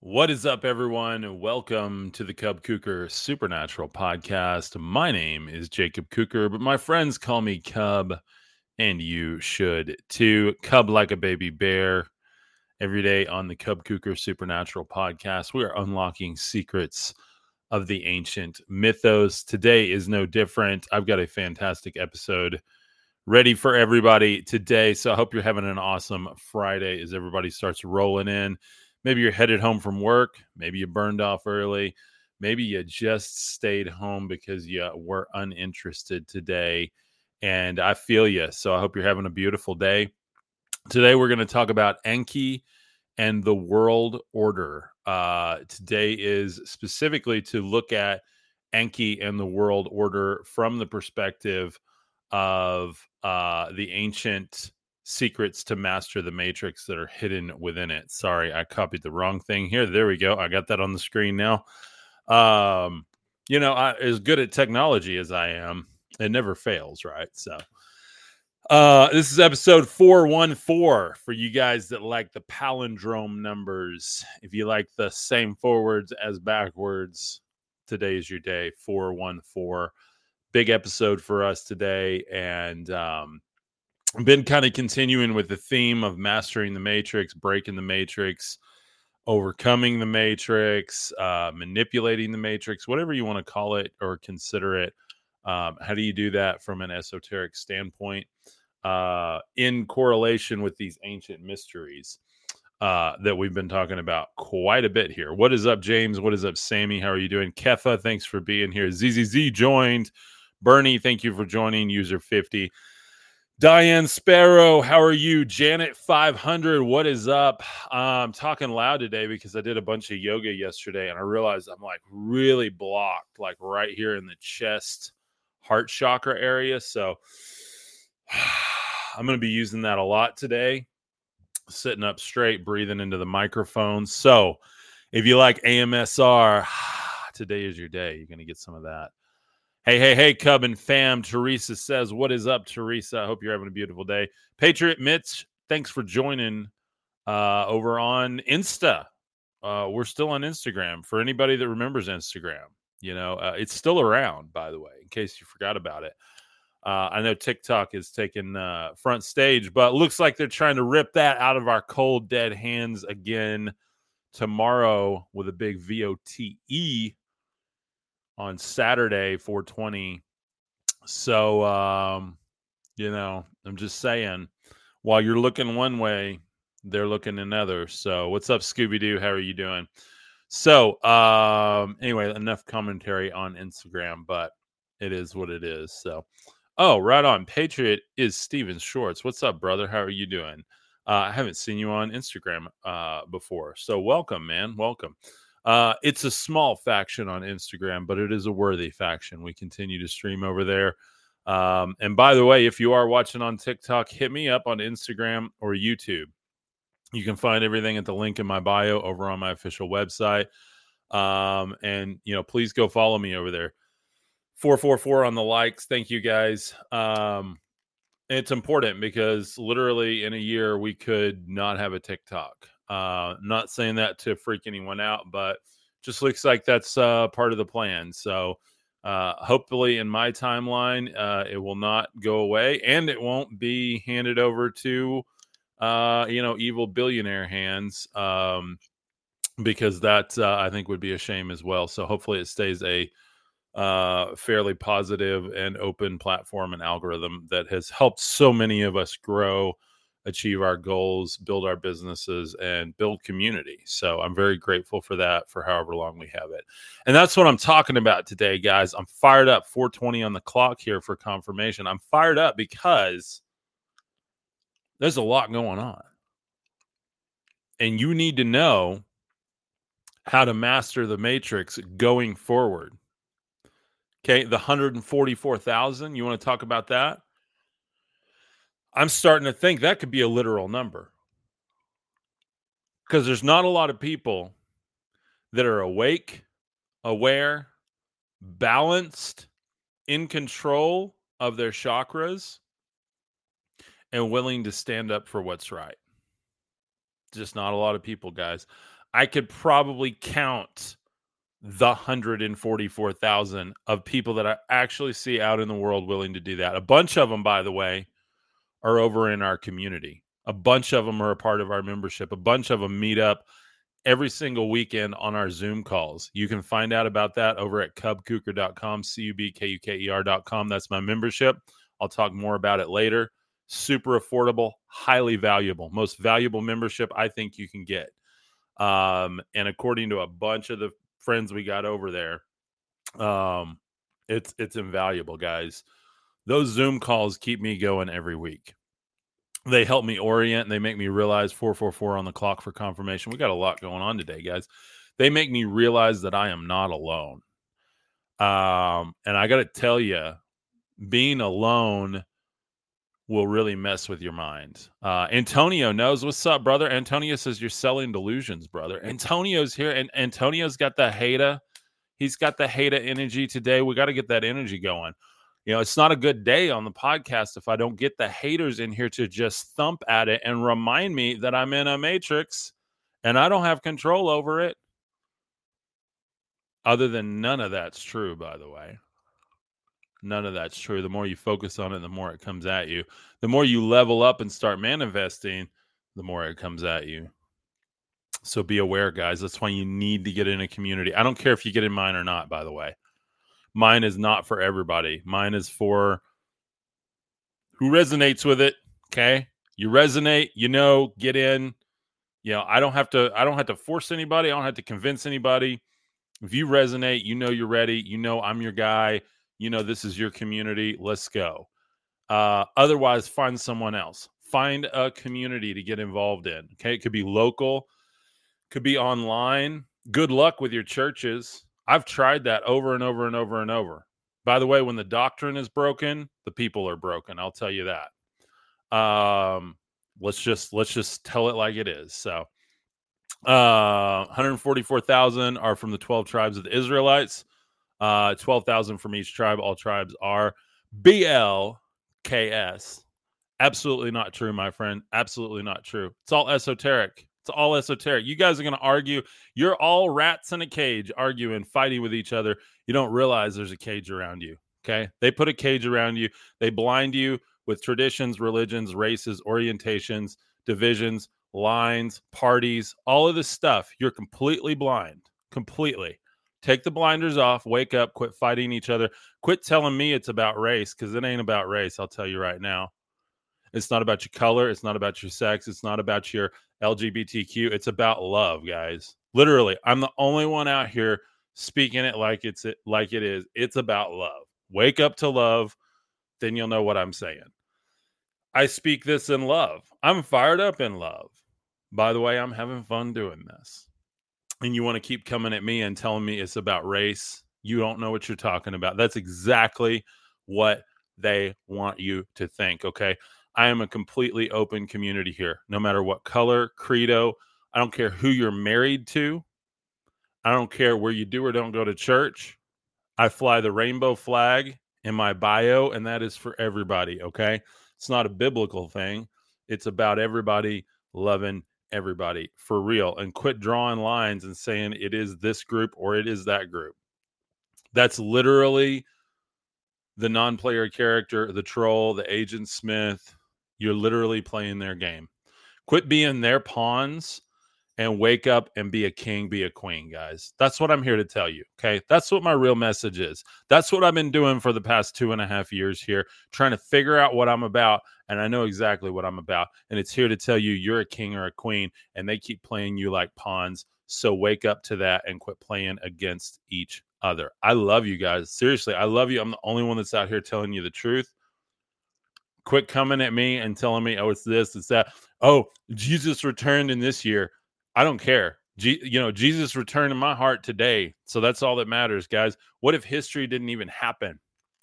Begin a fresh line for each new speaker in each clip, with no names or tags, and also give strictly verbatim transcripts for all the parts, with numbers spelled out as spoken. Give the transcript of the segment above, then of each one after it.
What is up, everyone? Welcome to the Cub Cooker Supernatural Podcast. My name is Jacob Cooker, but my friends call me Cub, and you should too. Cub like a baby bear. Every day on the Cub Cooker Supernatural Podcast, we are unlocking secrets of the ancient mythos. Today is no different. I've got a fantastic episode ready for everybody today. So I hope you're having an awesome Friday as everybody starts rolling in. Maybe you're headed home from work. Maybe you burned off early. Maybe you just stayed home because you were uninterested today. And I feel you. So I hope you're having a beautiful day. Today, we're going to talk about Enki and the world order. Uh, today is specifically to look at Enki and the world order from the perspective of uh, the ancient secrets to master the matrix that are hidden within it. Sorry, I copied the wrong thing here. There we go. I got that on the screen now. Um, you know, I, as good at technology as I am, it never fails, right? So, uh, this is episode four one four for you guys that like the palindrome numbers. If you like the same forwards as backwards, today is your day. four one four. Big episode for us today. And, um, I've been kind of continuing with the theme of mastering the matrix, breaking the matrix, overcoming the matrix, uh, manipulating the matrix, whatever you want to call it or consider it. Um, how do you do that from an esoteric standpoint uh, in correlation with these ancient mysteries uh, that we've been talking about quite a bit here? What is up, James? What is up, Sammy? How are you doing? Kefa, thanks for being here. Z Z Z joined. Bernie, thank you for joining. User fifty. Diane Sparrow, how are you? Janet five hundred, what is up? I'm talking loud today because I did a bunch of yoga yesterday and I realized I'm like really blocked, like right here in the chest, heart chakra area. So I'm going to be using that a lot today, sitting up straight, breathing into the microphone. So if you like A M S R, today is your day. You're going to get some of that. Hey, hey, hey, Cub and fam. Teresa says, what is up, Teresa? I hope you're having a beautiful day. Patriot Mitch, thanks for joining uh, over on Insta. Uh, we're still on Instagram. For anybody that remembers Instagram, you know, uh, it's still around, by the way, in case you forgot about it. Uh, I know TikTok is taking uh, front stage, but looks like they're trying to rip that out of our cold, dead hands again tomorrow with a big V O T E on Saturday, four twenty. So, um, you know, I'm just saying, while you're looking one way, they're looking another. So, what's up, Scooby Doo? How are you doing? So, um, anyway, enough commentary on Instagram, but it is what it is. So, oh, right on. Patriot is Steven Shorts. What's up, brother? How are you doing? Uh, I haven't seen you on Instagram uh, before. So, welcome, man. Welcome. Uh, it's a small faction on Instagram, but it is a worthy faction. We continue to stream over there. Um, and by the way, if you are watching on TikTok, hit me up on Instagram or YouTube. You can find everything at the link in my bio over on my official website. Um, and, you know, please go follow me over there. four four four on the likes. Thank you, guys. Um, it's important because literally in a year, we could not have a TikTok. Uh, not saying that to freak anyone out, but just looks like that's uh, part of the plan. So uh, hopefully in my timeline, uh, it will not go away and it won't be handed over to, uh, you know, evil billionaire hands um, because that uh, I think would be a shame as well. So hopefully it stays a uh, fairly positive and open platform and algorithm that has helped so many of us grow, achieve our goals, build our businesses, and build community. So I'm very grateful for that for however long we have it. And that's what I'm talking about today, guys. I'm fired up. four twenty on the clock here for confirmation. I'm fired up because there's a lot going on. And you need to know how to master the matrix going forward. Okay, the one hundred forty-four thousand, you want to talk about that? I'm starting to think that could be a literal number because there's not a lot of people that are awake, aware, balanced, in control of their chakras, and willing to stand up for what's right. Just not a lot of people, guys. I could probably count the one hundred forty-four thousand of people that I actually see out in the world willing to do that. A bunch of them, by the way, are over in our community. A bunch of them are a part of our membership. A bunch of them meet up every single weekend on our Zoom calls. You can find out about that over at cub kuker dot com, C U B K U K E R dot com. That's my membership. I'll talk more about it later. Super affordable, highly valuable, most valuable membership I think you can get. Um, and according to a bunch of the friends we got over there, um, it's it's invaluable, guys. Those Zoom calls keep me going every week. They help me orient and they make me realize four four four on the clock for confirmation. We got a lot going on today, guys. They make me realize that I am not alone. Um, and I got to tell you, being alone will really mess with your mind. Uh, Antonio knows. What's up, brother? Antonio says you're selling delusions, brother. Antonio's here, and Antonio's got the Hater. He's got the Hater energy today. We got to get that energy going. You know, it's not a good day on the podcast if I don't get the haters in here to just thump at it and remind me that I'm in a matrix and I don't have control over it. Other than none of that's true, by the way. None of that's true. The more you focus on it, the more it comes at you. The more you level up and start manifesting, the more it comes at you. So be aware, guys. That's why you need to get in a community. I don't care if you get in mine or not, by the way. Mine is not for everybody. Mine is for who resonates with it. Okay. You resonate, you know, get in. You know, I don't have to, I don't have to force anybody. I don't have to convince anybody. If you resonate, you know, you're ready. You know, I'm your guy. You know, this is your community. Let's go. Uh, otherwise, find someone else. Find a community to get involved in. Okay. It could be local, could be online. Good luck with your churches. I've tried that over and over and over and over. By the way, when the doctrine is broken, the people are broken. I'll tell you that. Um, let's just let's just tell it like it is. So, uh, one hundred forty-four thousand are from the twelve tribes of the Israelites. Uh, twelve thousand from each tribe. All tribes are B L K S. Absolutely not true, my friend. Absolutely not true. It's all esoteric. It's all esoteric. You guys are going to argue. You're all rats in a cage arguing, fighting with each other. You don't realize there's a cage around you. Okay. They put a cage around you. They blind you with traditions, religions, races, orientations, divisions, lines, parties, all of this stuff. You're completely blind. Completely. Take the blinders off. Wake up. Quit fighting each other. Quit telling me it's about race, because it ain't about race. I'll tell you right now. It's not about your color. It's not about your sex. It's not about your L G B T Q. It's about love, guys. Literally, I'm the only one out here speaking it like it's it like it is. It's about love. Wake up to love, then you'll know what I'm saying. I speak this in love. I'm fired up in love. By the way, I'm having fun doing this. And you want to keep coming at me and telling me it's about race? You don't know what you're talking about. That's exactly what they want you to think, okay? I am a completely open community here, no matter what color, credo. I don't care who you're married to. I don't care where you do or don't go to church. I fly the rainbow flag in my bio, and that is for everybody, okay? It's not a biblical thing. It's about everybody loving everybody for real, and quit drawing lines and saying it is this group or it is that group. That's literally the non-player character, the troll, the Agent Smith. You're literally playing their game. Quit being their pawns and wake up and be a king, be a queen, guys. That's what I'm here to tell you, okay? That's what my real message is. That's what I've been doing for the past two and a half years here, trying to figure out what I'm about, and I know exactly what I'm about, and it's here to tell you you're a king or a queen, and they keep playing you like pawns, so wake up to that and quit playing against each other. I love you guys. Seriously, I love you. I'm the only one that's out here telling you the truth. Quit coming at me and telling me, oh, it's this, it's that. Oh, Jesus returned in this year. I don't care. G- you know, Jesus returned in my heart today. So that's all that matters, guys. What if history didn't even happen?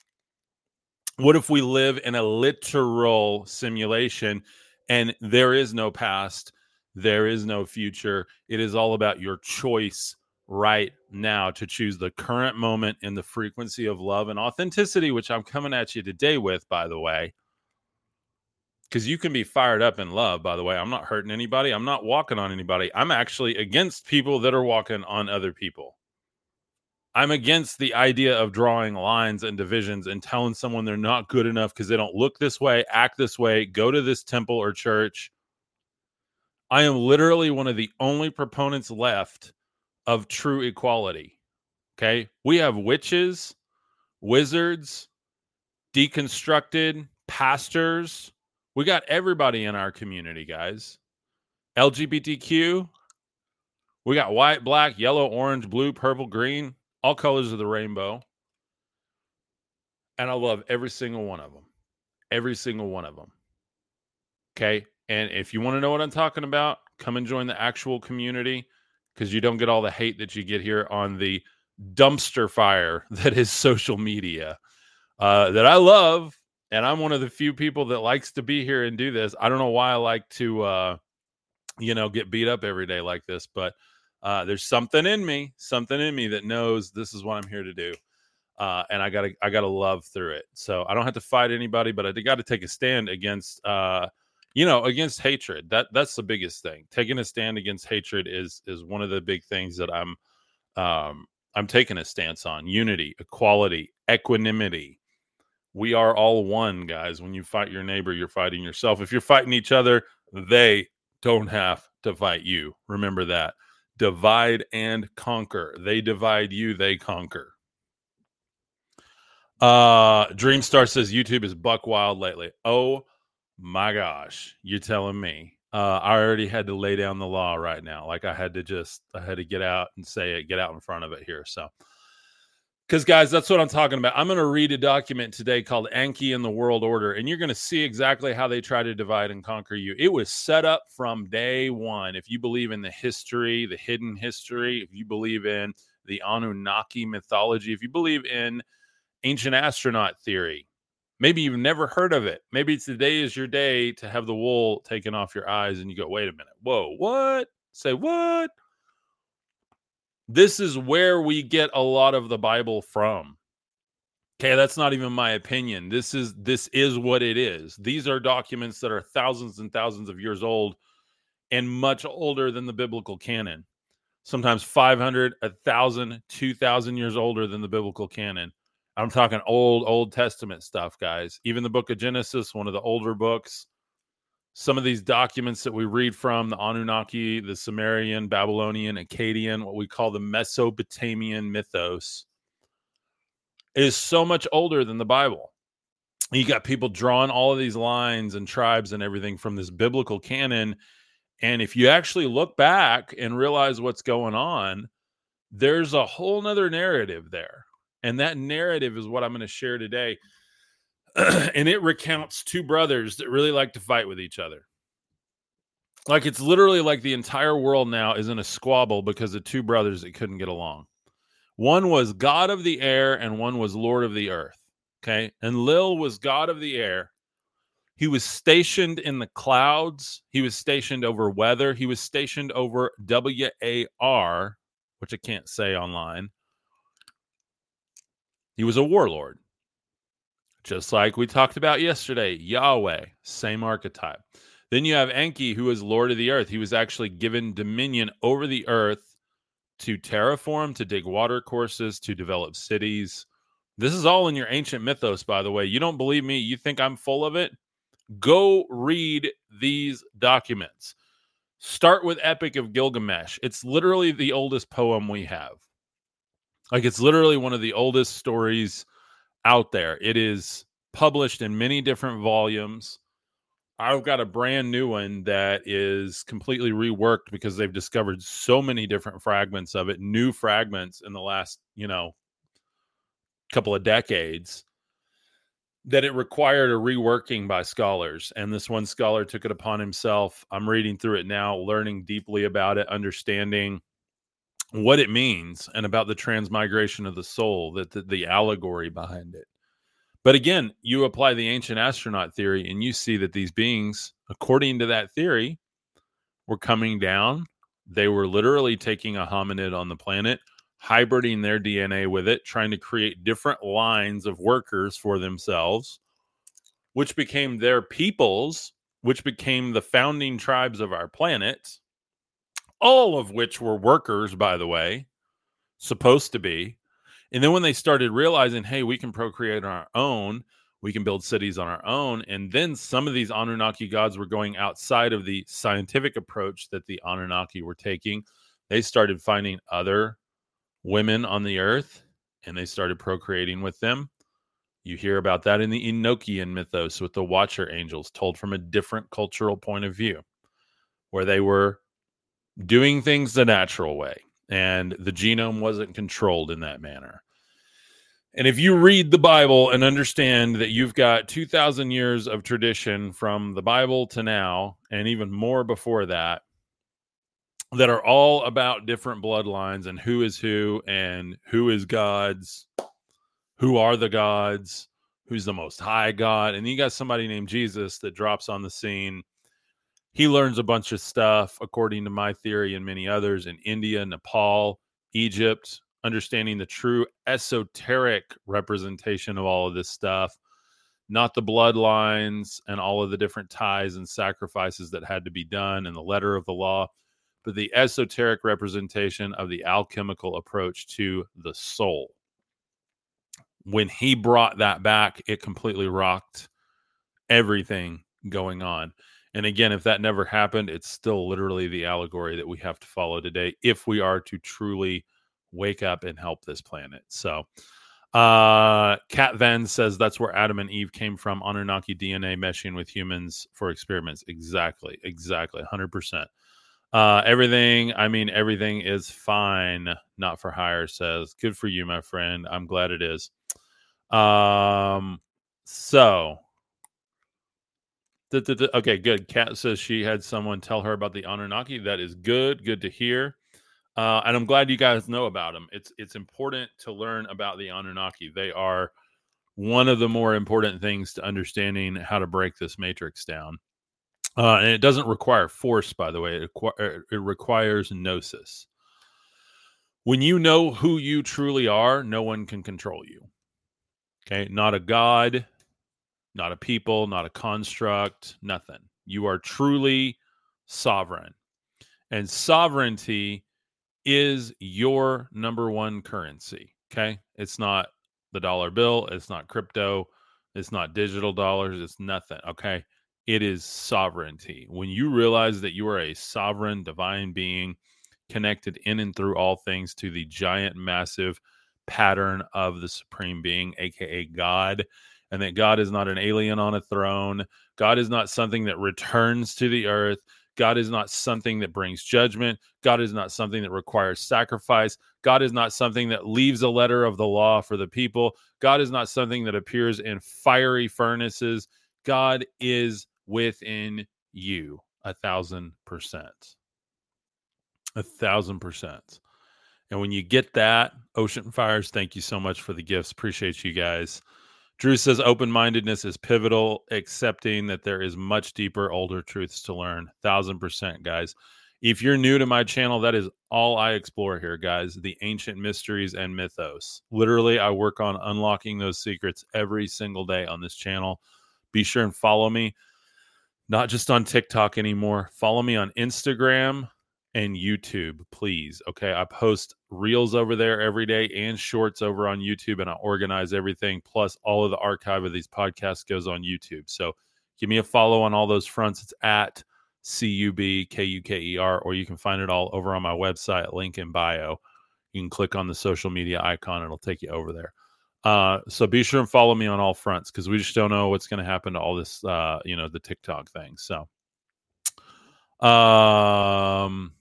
What if we live in a literal simulation and there is no past, there is no future? It is all about your choice right now to choose the current moment in the frequency of love and authenticity, which I'm coming at you today with, by the way. Because you can be fired up in love, by the way. I'm not hurting anybody. I'm not walking on anybody. I'm actually against people that are walking on other people. I'm against the idea of drawing lines and divisions and telling someone they're not good enough because they don't look this way, act this way, go to this temple or church. I am literally one of the only proponents left of true equality. Okay? We have witches, wizards, deconstructed, pastors. We got everybody in our community, guys. L G B T Q. We got white, black, yellow, orange, blue, purple, green, all colors of the rainbow. And I love every single one of them. Every single one of them. Okay? And if you want to know what I'm talking about, come and join the actual community because you don't get all the hate that you get here on the dumpster fire that is social media uh, that I love. And I'm one of the few people that likes to be here and do this. I don't know why I like to, uh, you know, get beat up every day like this, but uh, there's something in me, something in me that knows this is what I'm here to do. Uh, and I gotta, I gotta love through it. So I don't have to fight anybody, but I got to take a stand against, uh, you know, against hatred. That that's the biggest thing. Taking a stand against hatred is is one of the big things that I'm, um, I'm taking a stance on. Unity, equality, equanimity. We are all one, guys. When you fight your neighbor, you're fighting yourself. If you're fighting each other, they don't have to fight you. Remember that. Divide and conquer. They divide you, they conquer. Uh, Dreamstar says YouTube is buck wild lately. Oh my gosh, you're telling me. Uh, I already had to lay down the law right now. Like I had to just, I had to get out and say it, get out in front of it here. So, because guys, that's what I'm talking about. I'm going to read a document today called Anki and the World Order, and you're going to see exactly how they try to divide and conquer you. It was set up from day one. If you believe in the history, the hidden history, if you believe in the Anunnaki mythology, if you believe in ancient astronaut theory, maybe you've never heard of it. Maybe today is your day to have the wool taken off your eyes and you go, wait a minute. Whoa, what? Say what? This is where we get a lot of the Bible from. Okay, that's not even my opinion. This is this is what it is. These are documents that are thousands and thousands of years old and much older than the biblical canon. Sometimes five hundred, one thousand, two thousand years older than the biblical canon. I'm talking old, Old Testament stuff, guys. Even the book of Genesis, one of the older books. Some of these documents that we read from, the Anunnaki, the Sumerian, Babylonian, Akkadian, what we call the Mesopotamian mythos, is so much older than the Bible. You got people drawing all of these lines and tribes and everything from this biblical canon. And if you actually look back and realize what's going on, there's a whole nother narrative there. And that narrative is what I'm going to share today. And it recounts two brothers that really like to fight with each other. Like it's literally like the entire world now is in a squabble because of two brothers that couldn't get along. One was God of the air and one was Lord of the earth. Okay. And Lil was God of the air. He was stationed in the clouds. He was stationed over weather. He was stationed over W A R, which I can't say online. He was a warlord. Just like we talked about yesterday, Yahweh, same archetype. Then you have Enki, who is Lord of the earth. He was actually given dominion over the earth to terraform, to dig water courses, to develop cities. This is all in your ancient mythos, by the way. You don't believe me? You think I'm full of it? Go read these documents. Start with Epic of Gilgamesh. It's literally the oldest poem we have. Like it's literally one of the oldest stories out there. It is published in many different volumes. I've got a brand new one that is completely reworked because they've discovered so many different fragments of it, new fragments in the last, you know, couple of decades, that it required a reworking by scholars. And this one scholar took it upon himself. I'm reading through it now, learning deeply about it, understanding what it means and about the transmigration of the soul, that the, the allegory behind it. But again, you apply the ancient astronaut theory and you see that these beings, according to that theory, were coming down. They were literally taking a hominid on the planet, hybriding their D N A with it, trying to create different lines of workers for themselves, which became their peoples. which became the founding tribes of our planet, all of which were workers, by the way, supposed to be. And then when they started realizing, hey, we can procreate on our own, we can build cities on our own. And then some of these Anunnaki gods were going outside of the scientific approach that the Anunnaki were taking. They started finding other women on the earth and they started procreating with them. You hear about that in the Enochian mythos with the Watcher Angels, told from a different cultural point of view, where they were doing things the natural way and the genome wasn't controlled in that manner. And if you read the Bible and understand that you've got two thousand years of tradition from the Bible to now, and even more before that, that are all about different bloodlines and who is who and who is gods, who are the gods, who's the most high God. And you got somebody named Jesus that drops on the scene. He learns a bunch of stuff, according to my theory and many others, in India, Nepal, Egypt, understanding the true esoteric representation of all of this stuff, not the bloodlines and all of the different ties and sacrifices that had to be done in the letter of the law, but the esoteric representation of the alchemical approach to the soul. When he brought that back, it completely rocked everything going on. And again, if that never happened, it's still literally the allegory that we have to follow today if we are to truly wake up and help this planet. So uh, Kat Van says that's where Adam and Eve came from, Anunnaki D N A meshing with humans for experiments. Exactly, exactly, one hundred percent. Uh, everything, I mean, everything is fine, not for hire, says. Good for you, my friend. I'm glad it is. Um, so... Okay, good. Kat says she had someone tell her about the Anunnaki. That is good. Good to hear. Uh, and I'm glad you guys know about them. It's it's important to learn about the Anunnaki. They are one of the more important things to understanding how to break this matrix down. Uh, and it doesn't require force, by the way. It, it requires gnosis. When you know who you truly are, no one can control you. Okay, not a god, not a people, not a construct, nothing. You are truly sovereign. And sovereignty is your number one currency. Okay. It's not the dollar bill. It's not crypto. It's not digital dollars. It's nothing. Okay. It is sovereignty. When you realize that you are a sovereign divine being connected in and through all things to the giant, massive pattern of the supreme being, aka God, and that God is not an alien on a throne. God is not something that returns to the earth. God is not something that brings judgment. God is not something that requires sacrifice. God is not something that leaves a letter of the law for the people. God is not something that appears in fiery furnaces. God is within you a thousand percent. A thousand percent. And when you get that, Ocean Fires, thank you so much for the gifts. Appreciate you guys. Drew says open-mindedness is pivotal, accepting that there is much deeper, older truths to learn. Thousand percent, guys. If you're new to my channel, that is all I explore here, guys. The ancient mysteries and mythos. Literally, I work on unlocking those secrets every single day on this channel. Be sure and follow me. Not just on TikTok anymore. Follow me on Instagram and YouTube, please. Okay, I post reels over there every day and shorts over on YouTube, and I organize everything. Plus, all of the archive of these podcasts goes on YouTube. So give me a follow on all those fronts. It's at C U B K U K E R, or you can find it all over on my website, link in bio. You can click on the social media icon. It'll take you over there. Uh, so be sure and follow me on all fronts, because we just don't know what's going to happen to all this, uh, you know, the TikTok thing. So, um,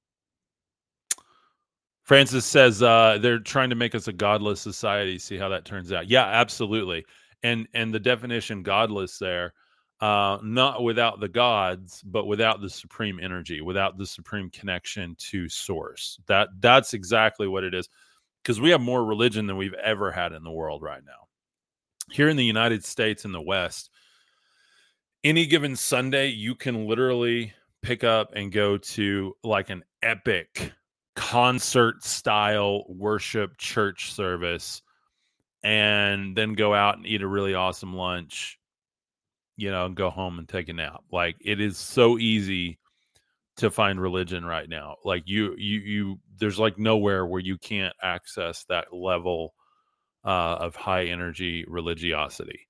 Francis says uh, they're trying to make us a godless society. See how that turns out. Yeah, absolutely. And and the definition godless there, uh, not without the gods, but without the supreme energy, without the supreme connection to source. That that's exactly what it is. Because we have more religion than we've ever had in the world right now. Here in the United States, in the West, any given Sunday, you can literally pick up and go to like an epic concert style worship church service, and then go out and eat a really awesome lunch you know, and go home and take a nap. Like, it is so easy to find religion right now. Like, you, you, you, there's like nowhere where you can't access that level uh, of high energy religiosity.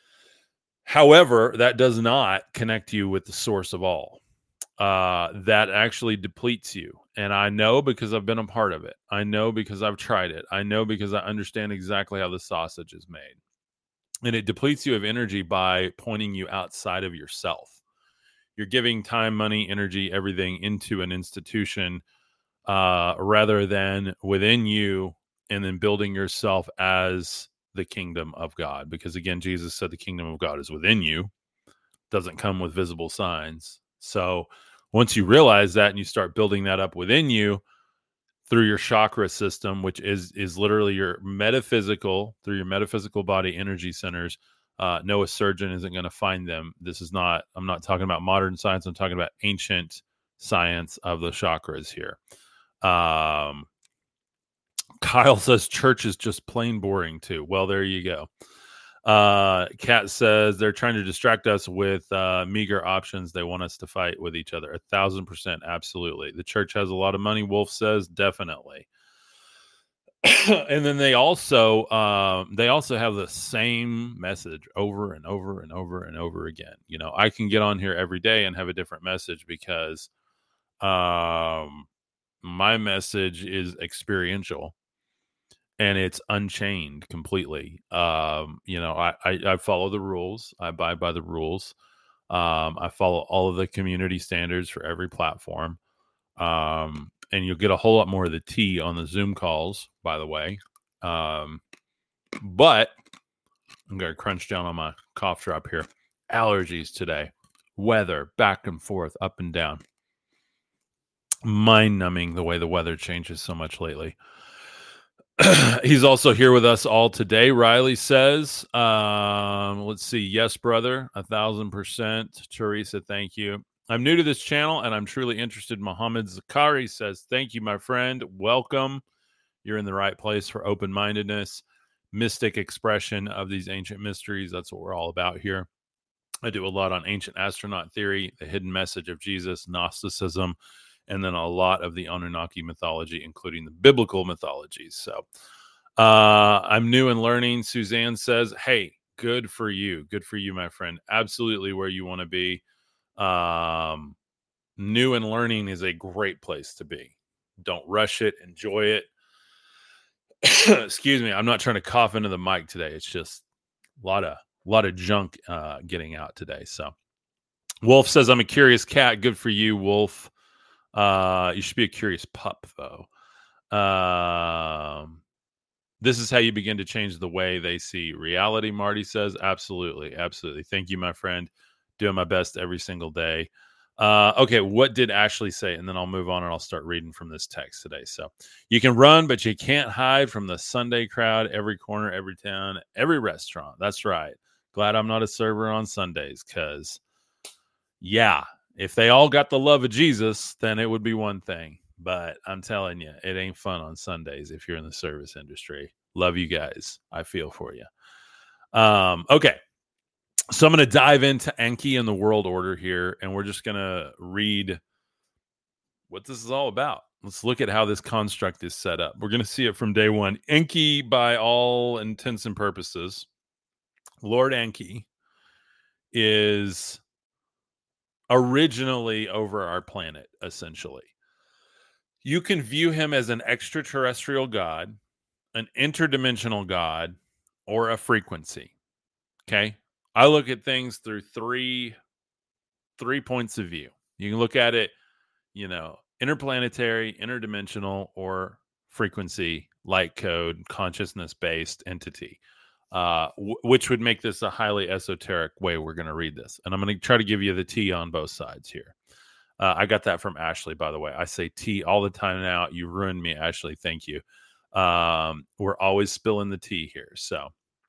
However, that does not connect you with the source of all. Uh, that actually depletes you. And I know because I've been a part of it. I know because I've tried it. I know because I understand exactly how the sausage is made. And it depletes you of energy by pointing you outside of yourself. You're giving time, money, energy, everything into an institution uh, rather than within you, and then building yourself as the kingdom of God. Because again, Jesus said the kingdom of God is within you, doesn't come with visible signs. So once you realize that and you start building that up within you through your chakra system, which is is literally your metaphysical, through your metaphysical body energy centers, uh, no, a surgeon isn't going to find them. This is not, I'm not talking about modern science. I'm talking about ancient science of the chakras here. Um, Kyle says church is just plain boring too. Well, there you go. Uh, Kat says they're trying to distract us with uh, meager options. They want us to fight with each other. A thousand percent. Absolutely. The church has a lot of money. Wolf says definitely. And then they also um, they also have the same message over and over and over and over again. You know, I can get on here every day and have a different message because um, my message is experiential and it's unchained completely. Um, you know, I, I I follow the rules. I abide by the rules. Um, I follow all of the community standards for every platform. Um, and you'll get a whole lot more of the tea on the Zoom calls, by the way. Um, but I'm going to crunch down on my cough drop here. Allergies today, weather, back and forth, up and down. Mind numbing the way the weather changes so much lately. He's also here with us all today. Riley says, um, let's see. Yes, brother. A thousand percent. Teresa, thank you. I'm new to this channel and I'm truly interested. Mohammed Zakari says, thank you, my friend. Welcome. You're in the right place for open-mindedness, mystic expression of these ancient mysteries. That's what we're all about here. I do a lot on ancient astronaut theory, the hidden message of Jesus, Gnosticism, and then a lot of the Anunnaki mythology, including the biblical mythologies. So uh, I'm new and learning. Suzanne says, hey, good for you. Good for you, my friend. Absolutely where you want to be. Um, new and learning is a great place to be. Don't rush it. Enjoy it. Excuse me. I'm not trying to cough into the mic today. It's just a lot of, a lot of junk uh, getting out today. So Wolf says, I'm a curious cat. Good for you, Wolf. Uh, you should be a curious pup, though. Um, this is how you begin to change the way they see reality, Marty says. Absolutely. Absolutely. Thank you, my friend. Doing my best every single day. Uh, okay, what did Ashley say? And then I'll move on and I'll start reading from this text today. So you can run, but you can't hide from the Sunday crowd, every corner, every town, every restaurant. That's right. Glad I'm not a server on Sundays because, yeah, if they all got the love of Jesus, then it would be one thing. But I'm telling you, it ain't fun on Sundays if you're in the service industry. Love you guys. I feel for you. Um, okay. So I'm going to dive into Enki and the world order here, and we're just going to read what this is all about. Let's look at how this construct is set up. We're going to see it from day one. Enki, by all intents and purposes, Lord Enki is originally over our planet, essentially. You can view him as an extraterrestrial god, an interdimensional god, or a frequency. Okay? I look at things through three three points of view. You can look at it, you know, interplanetary, interdimensional, or frequency, light code, consciousness-based entity, uh, w- which would make this a highly esoteric way we're going to read this. And I'm going to try to give you the tea on both sides here. Uh, I got that from Ashley, by the way. I say tea all the time now. You ruined me, Ashley. Thank you. Um, we're always spilling the tea here. So,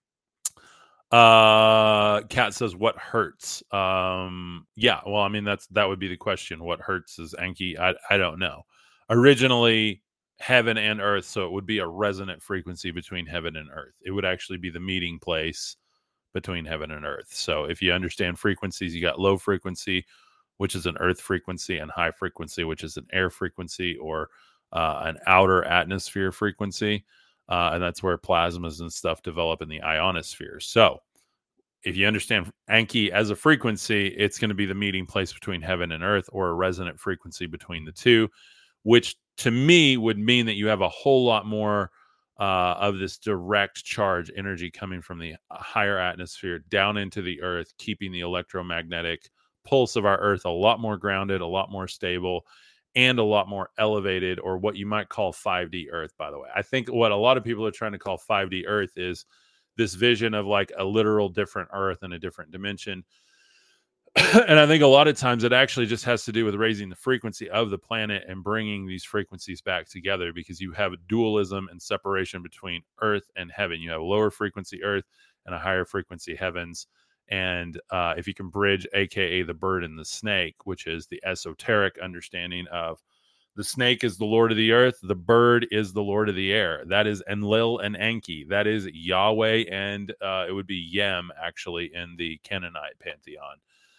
uh, Kat says, what hurts? Um, yeah, well, I mean, that's, that would be the question. What hurts is Enki. I, I don't know. Originally heaven and earth. So it would be a resonant frequency between heaven and earth. It would actually be the meeting place between heaven and earth. So if you understand frequencies, you got low frequency, which is an earth frequency, and high frequency, which is an air frequency or uh, an outer atmosphere frequency. Uh, and that's where plasmas and stuff develop in the ionosphere. So if you understand Anki as a frequency, it's going to be the meeting place between heaven and earth, or a resonant frequency between the two, which to me would mean that you have a whole lot more uh, of this direct charge energy coming from the higher atmosphere down into the earth, keeping the electromagnetic pulse of our earth a lot more grounded, a lot more stable, and a lot more elevated, or what you might call five D earth, by the way. I think what a lot of people are trying to call five D earth is this vision of like a literal different earth in a different dimension. And I think a lot of times it actually just has to do with raising the frequency of the planet and bringing these frequencies back together, because you have a dualism and separation between earth and heaven. You have a lower frequency earth and a higher frequency heavens. And uh, if you can bridge, A K A the bird and the snake, which is the esoteric understanding of the snake is the Lord of the earth, the bird is the Lord of the air. That is Enlil and Enki. That is Yahweh, and uh, it would be Yem, actually, in the Canaanite pantheon.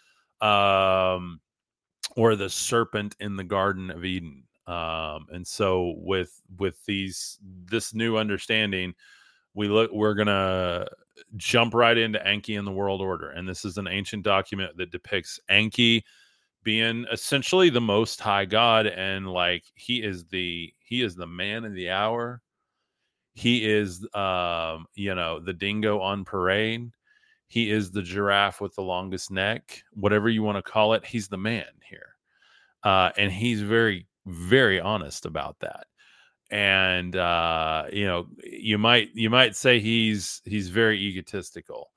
Um, or the serpent in the Garden of Eden. Um, and so with with these this new understanding, we look we're gonna jump right into Enki and the world order. And this is an ancient document that depicts Enki being essentially the most high God, and like he is the he is the man of the hour. He is um, you know, the dingo on parade. He is the giraffe with the longest neck, whatever you want to call it. He's the man here. Uh, and he's very, very honest about that. And, uh, you know, you might, you might say he's, he's very egotistical.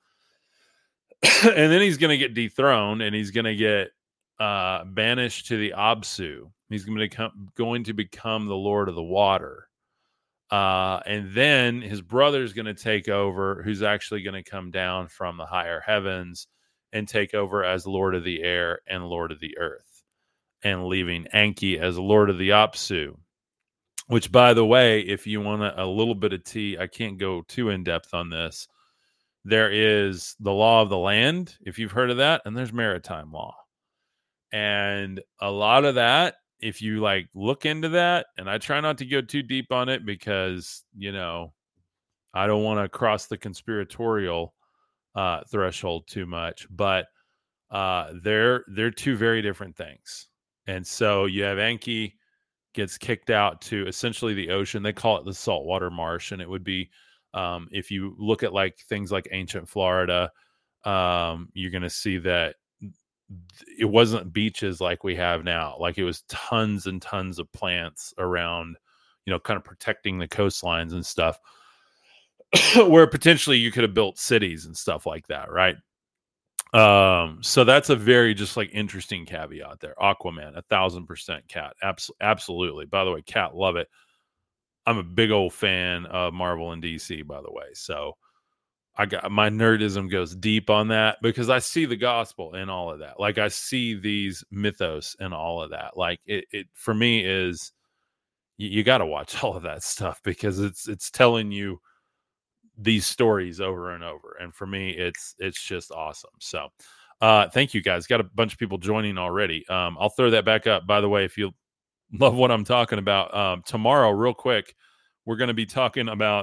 And then he's going to get dethroned, and he's going to get uh, banished to the Absu. He's going to become, going to become the Lord of the Water. Uh, and then his brother's going to take over, who's actually going to come down from the higher heavens and take over as Lord of the Air and Lord of the Earth, and leaving Enki as Lord of the Apsu. Which, by the way, if you want a, a little bit of tea, I can't go too in depth on this. There is the law of the land, if you've heard of that, and there's maritime law. And a lot of that, if you like look into that, and I try not to go too deep on it because, you know, I don't want to cross the conspiratorial uh, threshold too much, but uh, they're, they're two very different things. And so you have Enki gets kicked out to essentially the ocean. They call it the saltwater marsh. And it would be, um, if you look at like things like ancient Florida, um, you're going to see that it wasn't beaches like we have now. Like it was tons and tons of plants around, you know, kind of protecting the coastlines and stuff, where potentially you could have built cities and stuff like that. Right. Um, so that's a very just like interesting caveat there. Aquaman, a thousand percent cat. Abs- absolutely. By the way, cat, love it. I'm a big old fan of Marvel and D C, by the way. So I got my nerdism goes deep on that because I see the gospel in all of that. Like I see these mythos and all of that. Like it, it for me is you, you got to watch all of that stuff because it's it's telling you these stories over and over. And for me, it's it's just awesome. So uh, thank you guys. Got a bunch of people joining already. Um, I'll throw that back up. By the way, if you love what I'm talking about, um, tomorrow, real quick, we're going to be talking about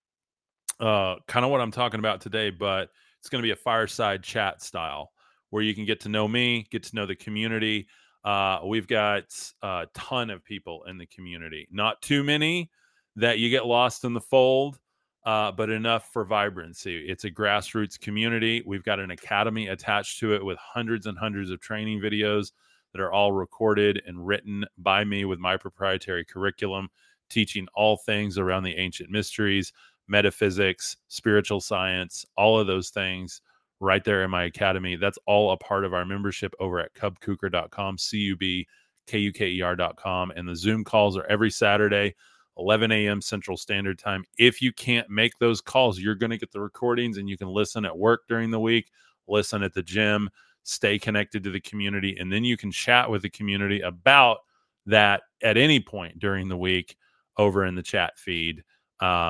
uh kind of what I'm talking about today, but it's going to be a fireside chat style where you can get to know me, get to know the community. Uh we've got a ton of people in the community, not too many that you get lost in the fold, uh but enough for vibrancy. It's a grassroots community. We've got an academy attached to it with hundreds and hundreds of training videos that are all recorded and written by me with my proprietary curriculum, teaching all things around the ancient mysteries, metaphysics, spiritual science, all of those things right there in my academy. That's all a part of our membership over at cub kuker dot com, C U B K U K E R dot com. And the Zoom calls are every Saturday, eleven a.m. Central Standard Time. If you can't make those calls, you're going to get the recordings and you can listen at work during the week, listen at the gym, stay connected to the community, and then you can chat with the community about that at any point during the week over in the chat feed. Um,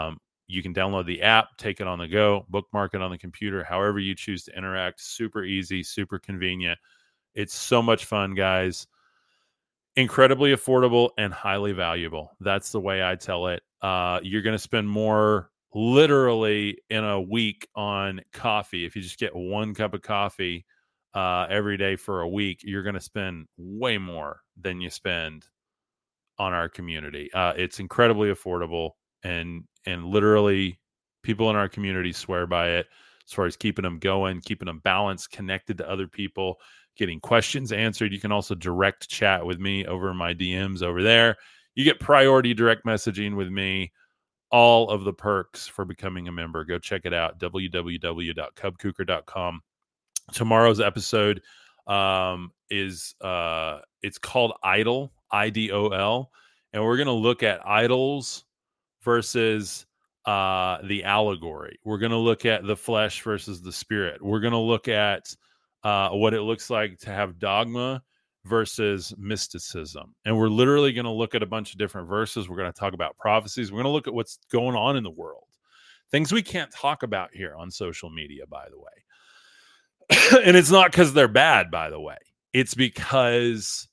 you can download the app, take it on the go, bookmark it on the computer, however you choose to interact. Super easy, super convenient. It's so much fun, guys. Incredibly affordable and highly valuable. That's the way I tell it. Uh, you're going to spend more literally in a week on coffee. If you just get one cup of coffee uh, every day for a week, you're going to spend way more than you spend on our community. Uh, it's incredibly affordable, and and literally people in our community swear by it as far as keeping them going, keeping them balanced, connected to other people, getting questions answered. You can also direct chat with me over my D Ms over there. You get priority direct messaging with me. All of the perks for becoming a member. Go check it out, w w w dot cub kuker dot com. Tomorrow's episode um, is uh, it's called Idol, I D O L, and we're going to look at idols versus uh, the allegory. We're going to look at the flesh versus the spirit. We're going to look at uh, what it looks like to have dogma versus mysticism. And we're literally going to look at a bunch of different verses. We're going to talk about prophecies. We're going to look at what's going on in the world. Things we can't talk about here on social media, by the way. And it's not because they're bad, by the way. It's because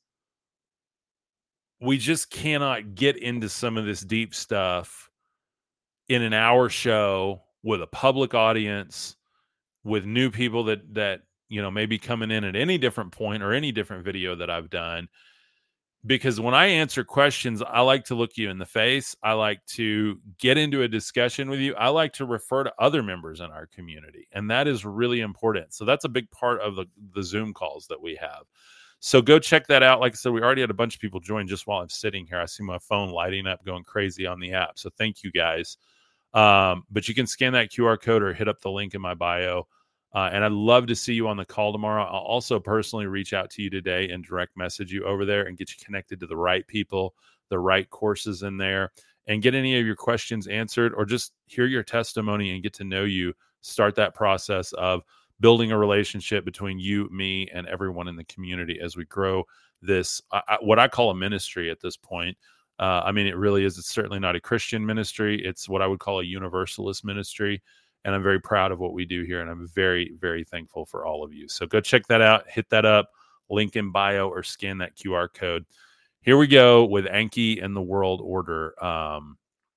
we just cannot get into some of this deep stuff in an hour show with a public audience, with new people that that you know maybe coming in at any different point or any different video that I've done. Because when I answer questions, I like to look you in the face. I like to get into a discussion with you. I like to refer to other members in our community. And that is really important. So that's a big part of the, the Zoom calls that we have. So go check that out. Like I said, we already had a bunch of people join just while I'm sitting here. I see my phone lighting up, going crazy on the app. So thank you guys. Um, but you can scan that Q R code or hit up the link in my bio. Uh, and I'd love to see you on the call tomorrow. I'll also personally reach out to you today and direct message you over there and get you connected to the right people, the right courses in there, and get any of your questions answered, or just hear your testimony and get to know you. Start that process of building a relationship between you, me, and everyone in the community as we grow this, uh, what I call a ministry at this point. Uh, I mean, it really is. It's certainly not a Christian ministry. It's what I would call a universalist ministry. And I'm very proud of what we do here. And I'm very, very thankful for all of you. So go check that out. Hit that up. Link in bio or scan that Q R code. Here we go with Enki and the World Order. Um,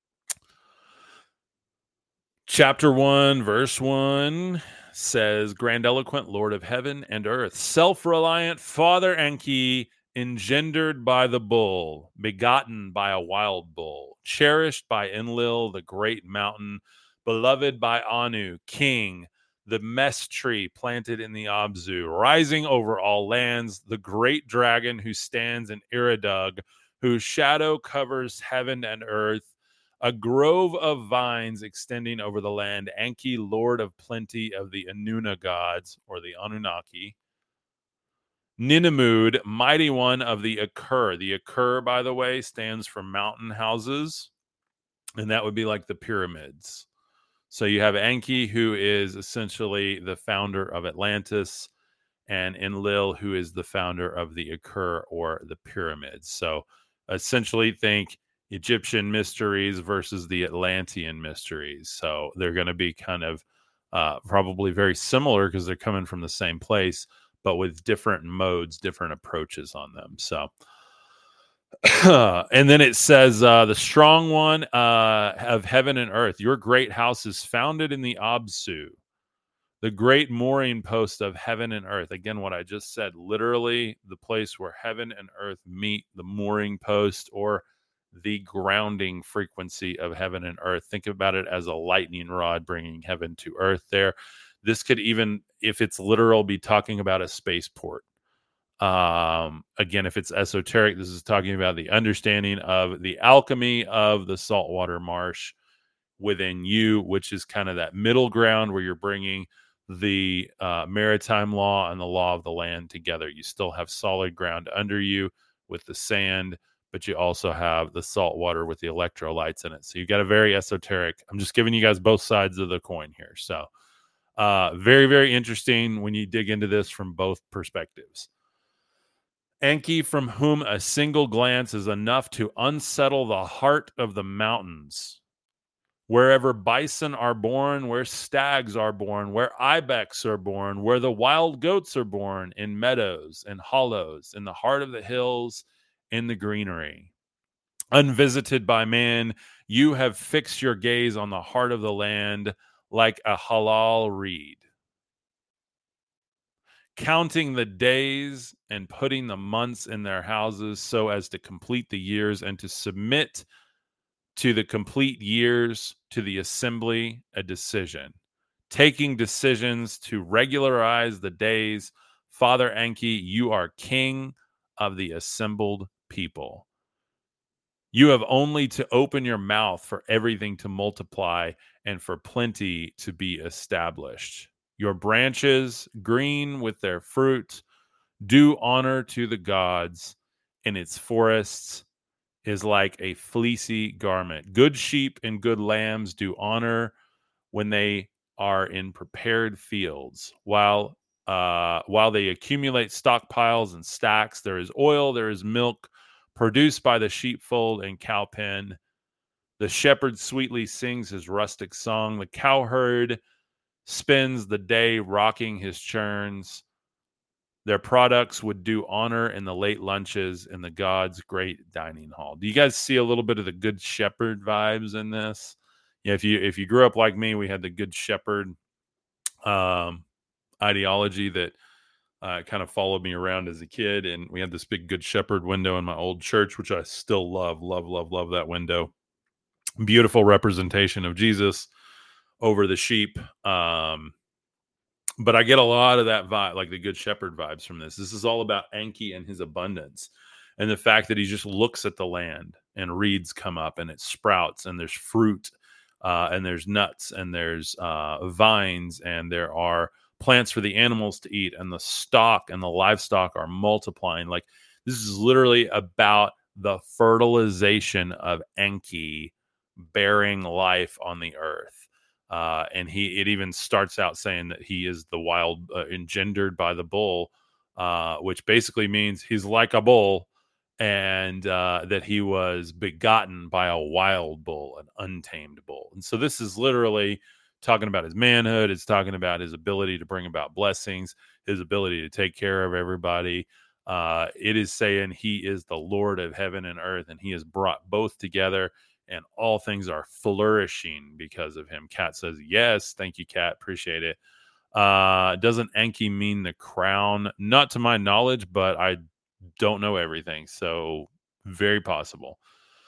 chapter one, verse one says, Grandiloquent Lord of heaven and earth, self-reliant Father Enki, engendered by the bull, begotten by a wild bull, cherished by Enlil, the great mountain, beloved by Anu, king, the mess tree planted in the Abzu, rising over all lands, the great dragon who stands in Iridug, whose shadow covers heaven and earth, a grove of vines extending over the land, Enki, lord of plenty of the Anuna gods, or the Anunnaki, Ninamud, mighty one of the Akur. The Akur, by the way, stands for mountain houses, and that would be like the pyramids. So you have Enki, who is essentially the founder of Atlantis, and Enlil, who is the founder of the Akur, or the pyramids. So essentially think Egyptian mysteries versus the Atlantean mysteries. So they're going to be kind of uh, probably very similar because they're coming from the same place, but with different modes, different approaches on them. So and then it says, uh, the strong one uh, of heaven and earth, your great house is founded in the Absu, the great mooring post of heaven and earth. Again, what I just said, literally the place where heaven and earth meet, the mooring post, or the grounding frequency of heaven and earth. Think about it as a lightning rod bringing heaven to earth there. This could even, if it's literal, be talking about a spaceport. Um, again, if it's esoteric, this is talking about the understanding of the alchemy of the saltwater marsh within you, which is kind of that middle ground where you're bringing the uh, maritime law and the law of the land together. You still have solid ground under you with the sand, but you also have the salt water with the electrolytes in it. So you've got a very esoteric. I'm just giving you guys both sides of the coin here. So uh, very, very interesting when you dig into this from both perspectives. Enki, from whom a single glance is enough to unsettle the heart of the mountains. Wherever bison are born, where stags are born, where ibex are born, where the wild goats are born, in meadows and hollows, in the heart of the hills, in the greenery. Unvisited by man, you have fixed your gaze on the heart of the land like a halal reed, counting the days and putting the months in their houses so as to complete the years and to submit to the complete years to the assembly a decision, taking decisions to regularize the days. Father Enki, you are king of the assembled people. You have only to open your mouth for everything to multiply and for plenty to be established. Your branches, green with their fruit, do honor to the gods, and its forests is like a fleecy garment. Good sheep and good lambs do honor when they are in prepared fields. While uh, while they accumulate stockpiles and stacks, there is oil, there is milk produced by the sheepfold and cowpen. The shepherd sweetly sings his rustic song. The cowherd spends the day rocking his churns. Their products would do honor in the late lunches in the God's great dining hall. Do you guys see a little bit of the Good Shepherd vibes in this? Yeah, if you if you grew up like me, we had the Good Shepherd um, ideology that uh, kind of followed me around as a kid, and we had this big Good Shepherd window in my old church, which I still love, love, love, love that window. Beautiful representation of Jesus over the sheep. Um, But I get a lot of that vibe, like the Good Shepherd vibes from this. This is all about Enki and his abundance and the fact that he just looks at the land and reeds come up and it sprouts and there's fruit uh, and there's nuts and there's uh, vines and there are plants for the animals to eat and the stock and the livestock are multiplying. Like this is literally about the fertilization of Enki bearing life on the earth. Uh, and he it even starts out saying that he is the wild uh, engendered by the bull, uh, which basically means he's like a bull, and uh, that he was begotten by a wild bull, an untamed bull. And so this is literally talking about his manhood. It's talking about his ability to bring about blessings, his ability to take care of everybody. Uh, it is saying he is the Lord of heaven and earth, and he has brought both together. And all things are flourishing because of him. Kat says, yes. Thank you, Kat. Appreciate it. Uh, doesn't Enki mean the crown? Not to my knowledge, but I don't know everything. So very possible.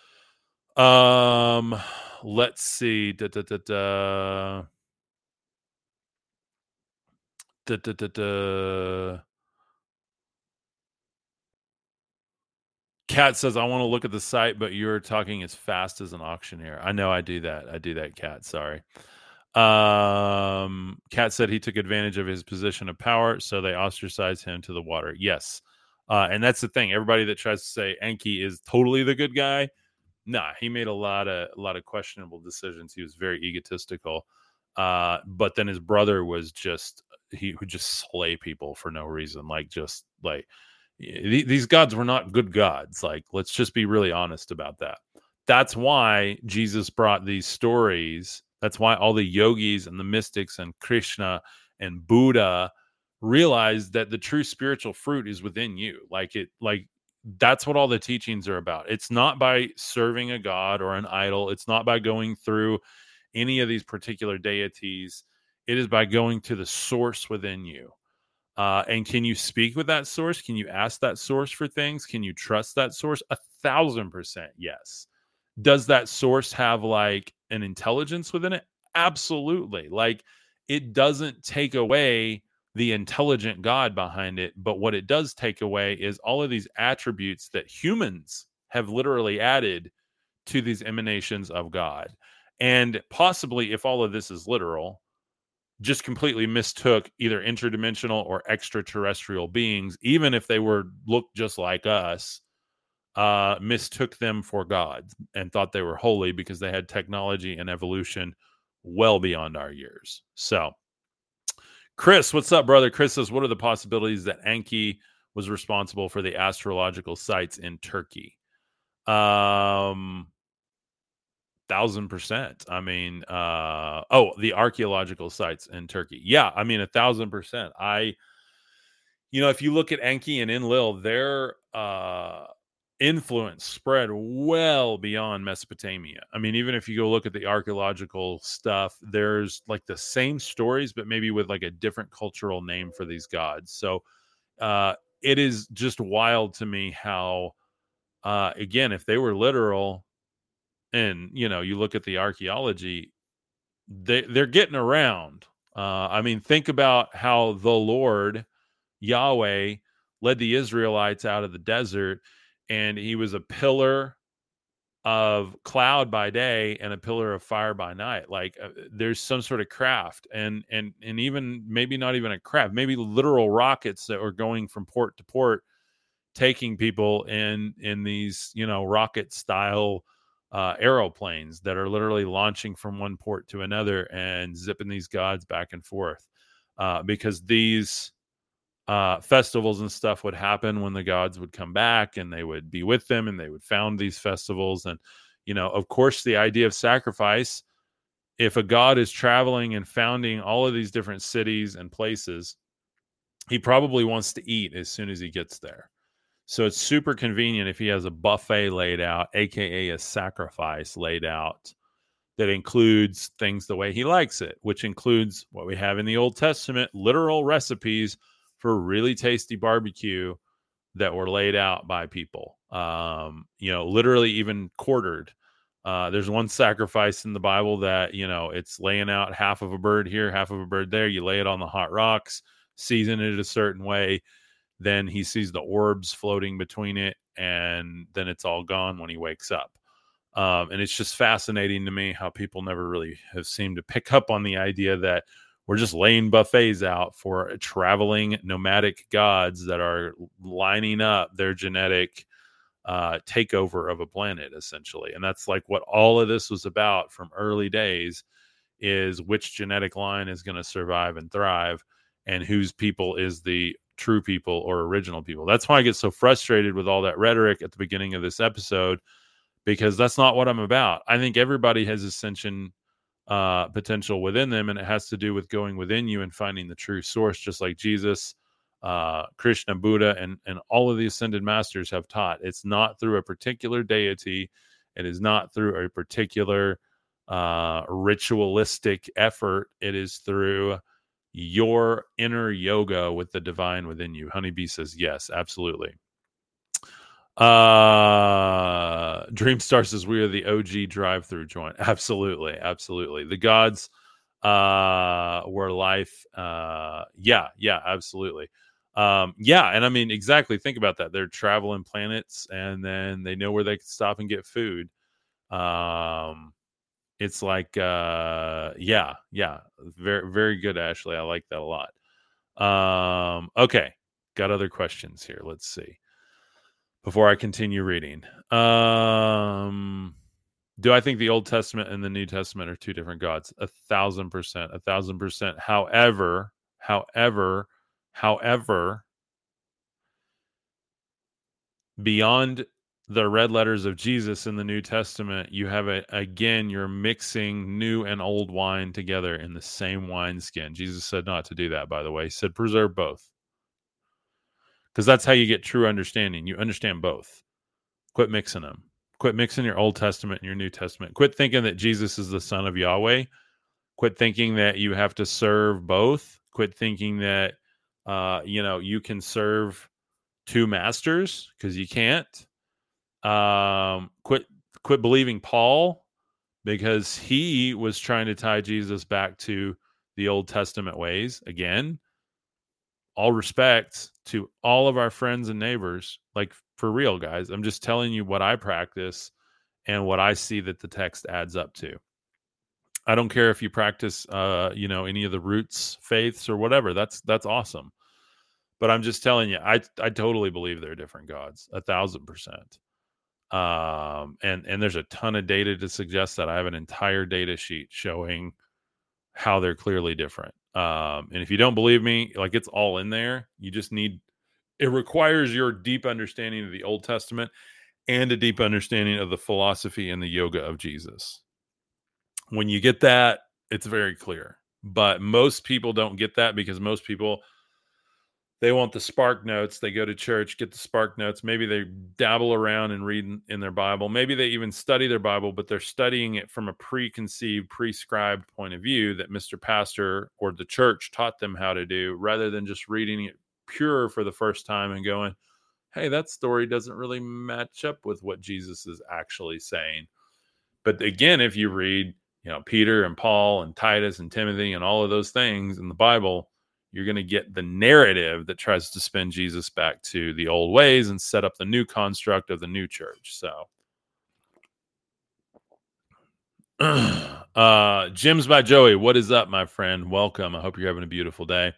Um, let's see. Da, da, da, da. Da, da, da, da. Kat says, I want to look at the site, but you're talking as fast as an auctioneer. I know I do that. I do that, Kat. Sorry. Um, Kat said he took advantage of his position of power, so they ostracized him to the water. Yes. Uh, and that's the thing. Everybody that tries to say Enki is totally the good guy, nah, he made a lot of a lot of questionable decisions. He was very egotistical. Uh, but then his brother was just he would just slay people for no reason. Like just like these gods were not good gods. Like, let's just be really honest about that. That's why Jesus brought these stories. That's why all the yogis and the mystics and Krishna and Buddha realized that the true spiritual fruit is within you. Like it, like that's what all the teachings are about. It's not by serving a god or an idol. It's not by going through any of these particular deities. It is by going to the source within you. Uh, and can you speak with that source? Can you ask that source for things? Can you trust that source? A thousand percent yes. Does that source have like an intelligence within it? Absolutely. Like it doesn't take away the intelligent God behind it. But what it does take away is all of these attributes that humans have literally added to these emanations of God. And possibly, if all of this is literal, just completely mistook either interdimensional or extraterrestrial beings, even if they were looked just like us, uh, mistook them for gods and thought they were holy because they had technology and evolution well beyond our years. So, Chris, what's up, brother? Chris says, what are the possibilities that Enki was responsible for the astrological sites in Turkey? Um, thousand percent. I mean, uh, oh, the archaeological sites in Turkey. Yeah, I mean, a thousand percent. I, you know, if you look at Enki and Enlil, their uh, influence spread well beyond Mesopotamia. I mean, even if you go look at the archaeological stuff, there's like the same stories, but maybe with like a different cultural name for these gods. So uh, it is just wild to me how, uh, again, if they were literal, and you know, you look at the archaeology, they they're getting around. Uh, I mean, think about how the Lord Yahweh led the Israelites out of the desert, and he was a pillar of cloud by day and a pillar of fire by night. Like uh, there's some sort of craft, and and and even maybe not even a craft, maybe literal rockets that were going from port to port, taking people in in these, you know, rocket style uh, aeroplanes that are literally launching from one port to another and zipping these gods back and forth, uh, because these uh, festivals and stuff would happen when the gods would come back, and they would be with them, and they would found these festivals. And, you know, of course, the idea of sacrifice, if a god is traveling and founding all of these different cities and places, he probably wants to eat as soon as he gets there. So it's super convenient if he has a buffet laid out, aka a sacrifice laid out, that includes things the way he likes it, which includes what we have in the Old Testament, literal recipes for really tasty barbecue that were laid out by people. Um, you know, literally even quartered. Uh, there's one sacrifice in the Bible that, you know, it's laying out half of a bird here, half of a bird there. You lay it on the hot rocks, season it a certain way. Then he sees the orbs floating between it, and then it's all gone when he wakes up. Um, and it's just fascinating to me how people never really have seemed to pick up on the idea that we're just laying buffets out for traveling nomadic gods that are lining up their genetic uh, takeover of a planet, essentially. And that's like what all of this was about from early days, is which genetic line is going to survive and thrive, and whose people is the true people or original people. That's why I get so frustrated with all that rhetoric at the beginning of this episode, because that's not what I'm about. I think everybody has ascension uh, potential within them, and it has to do with going within you and finding the true source, just like Jesus, uh, Krishna, Buddha, and, and all of the ascended masters have taught. It's not through a particular deity. It is not through a particular uh, ritualistic effort. It is through your inner yoga with the divine within you. Honeybee says yes, absolutely. Uh Dreamstar says we are the O G drive-through joint. Absolutely, absolutely. The gods uh were life. Uh yeah, yeah, absolutely. Um, yeah, and I mean, exactly, think about that. They're traveling planets, and then they know where they can stop and get food. Um it's like uh yeah, yeah. Very, very good, Ashley. I like that a lot. Um, okay, got other questions here. Let's see. Before I continue reading, um, do I think the Old Testament and the New Testament are two different gods? A thousand percent, a thousand percent. However, however, however, beyond the red letters of Jesus in the New Testament, you have a, again, you're mixing new and old wine together in the same wineskin. Jesus said not to do that, by the way. He said preserve both, because that's how you get true understanding. You understand both. Quit mixing them. Quit mixing your Old Testament and your New Testament. Quit thinking that Jesus is the son of Yahweh. Quit thinking that you have to serve both. Quit thinking that, uh, you know, you can serve two masters, because you can't. Um, quit, quit believing Paul, because he was trying to tie Jesus back to the Old Testament ways. Again, all respect to all of our friends and neighbors, like, for real, guys. I'm just telling you what I practice and what I see that the text adds up to. I don't care if you practice, uh, you know, any of the roots faiths or whatever. That's that's awesome. But I'm just telling you, I I totally believe they're different gods, a thousand percent. Um, and and there's a ton of data to suggest that. I have an entire data sheet showing how they're clearly different. Um, and if you don't believe me, like, it's all in there. You just need, it requires your deep understanding of the Old Testament and a deep understanding of the philosophy and the yoga of Jesus. When you get that, it's very clear. But most people don't get that because most people, they want the spark notes. They go to church, get the spark notes. Maybe they dabble around and read in, in their Bible. Maybe they even study their Bible, but they're studying it from a preconceived, prescribed point of view that Mister Pastor or the church taught them how to do, rather than just reading it pure for the first time and going, hey, that story doesn't really match up with what Jesus is actually saying. But again, if you read, you know, Peter and Paul and Titus and Timothy and all of those things in the Bible, you're going to get the narrative that tries to spin Jesus back to the old ways and set up the new construct of the new church. So, uh, Jim's by Joey. What is up, my friend? Welcome. I hope you're having a beautiful day.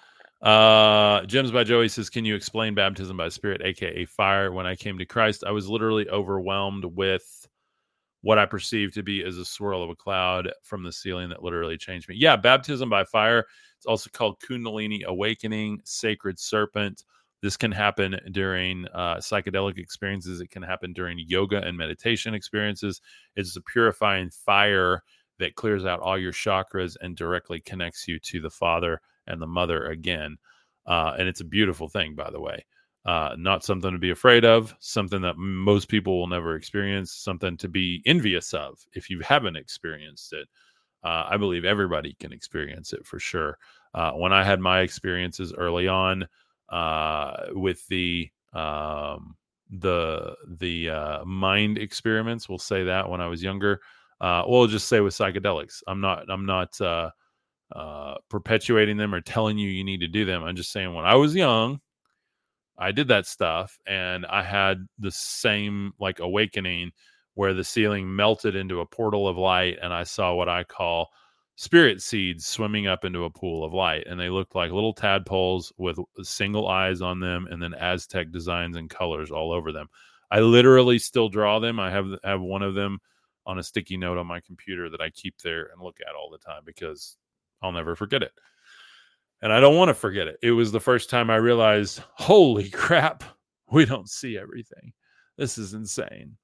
Uh, Jim's by Joey says, can you explain baptism by spirit, aka fire? When I came to Christ, I was literally overwhelmed with what I perceived to be as a swirl of a cloud from the ceiling that literally changed me. Yeah, baptism by fire. It's also called Kundalini awakening, sacred serpent. This can happen during uh, psychedelic experiences. It can happen during yoga and meditation experiences. It's a purifying fire that clears out all your chakras and directly connects you to the Father and the Mother again. Uh, and it's a beautiful thing, by the way. Uh, not something to be afraid of, something that most people will never experience, something to be envious of if you haven't experienced it. Uh, I believe everybody can experience it for sure. Uh, when I had my experiences early on uh, with the um, the the uh, mind experiments, we'll say that when I was younger. Uh, we'll just say with psychedelics. I'm not I'm not uh, uh, perpetuating them or telling you you need to do them. I'm just saying when I was young, I did that stuff and I had the same like awakening where the ceiling melted into a portal of light and I saw what I call spirit seeds swimming up into a pool of light. And they looked like little tadpoles with single eyes on them and then Aztec designs and colors all over them. I literally still draw them. I have, have one of them on a sticky note on my computer that I keep there and look at all the time because I'll never forget it. And I don't want to forget it. It was the first time I realized, holy crap, we don't see everything. This is insane.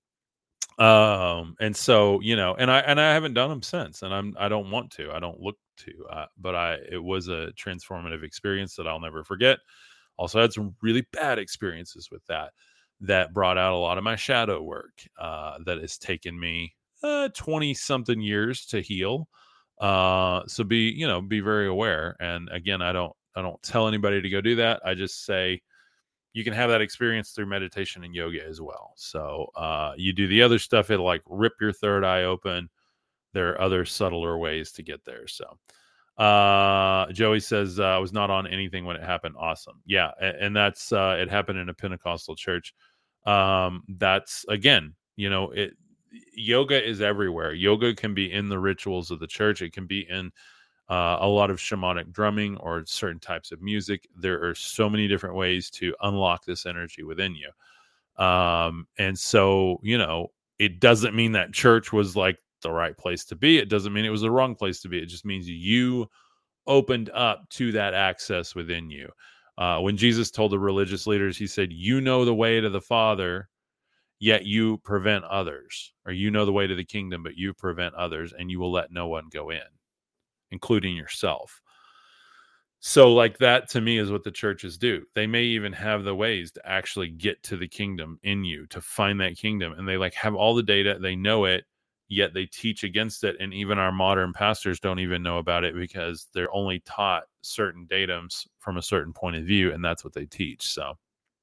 Um, and so, you know, and I and I haven't done them since, and I'm I don't want to. I don't look to. Uh, but I it was a transformative experience that I'll never forget. Also had some really bad experiences with that that brought out a lot of my shadow work uh, that has taken me uh, twenty something years to heal. Uh, so be, you know, be very aware. And again, I don't, I don't tell anybody to go do that. I just say you can have that experience through meditation and yoga as well. So, uh, you do the other stuff, it'll like rip your third eye open. There are other subtler ways to get there. So, uh, Joey says, uh, I was not on anything when it happened. Awesome. Yeah. And, and that's, uh, it happened in a Pentecostal church. Um, that's again, you know, it, yoga is everywhere. Yoga can be in the rituals of the church. It can be in uh, a lot of shamanic drumming or certain types of music. There are so many different ways to unlock this energy within you. Um, and so, you know, it doesn't mean that church was like the right place to be. It doesn't mean it was the wrong place to be. It just means you opened up to that access within you. Uh, when Jesus told the religious leaders, he said, you know the way to the Father, yet you prevent others, or you know the way to the kingdom, but you prevent others, and you will let no one go in, including yourself. So like that to me is what the churches do. They may even have the ways to actually get to the kingdom in you, to find that kingdom. And they like have all the data, they know it, yet they teach against it. And even our modern pastors don't even know about it because they're only taught certain datums from a certain point of view. And that's what they teach. So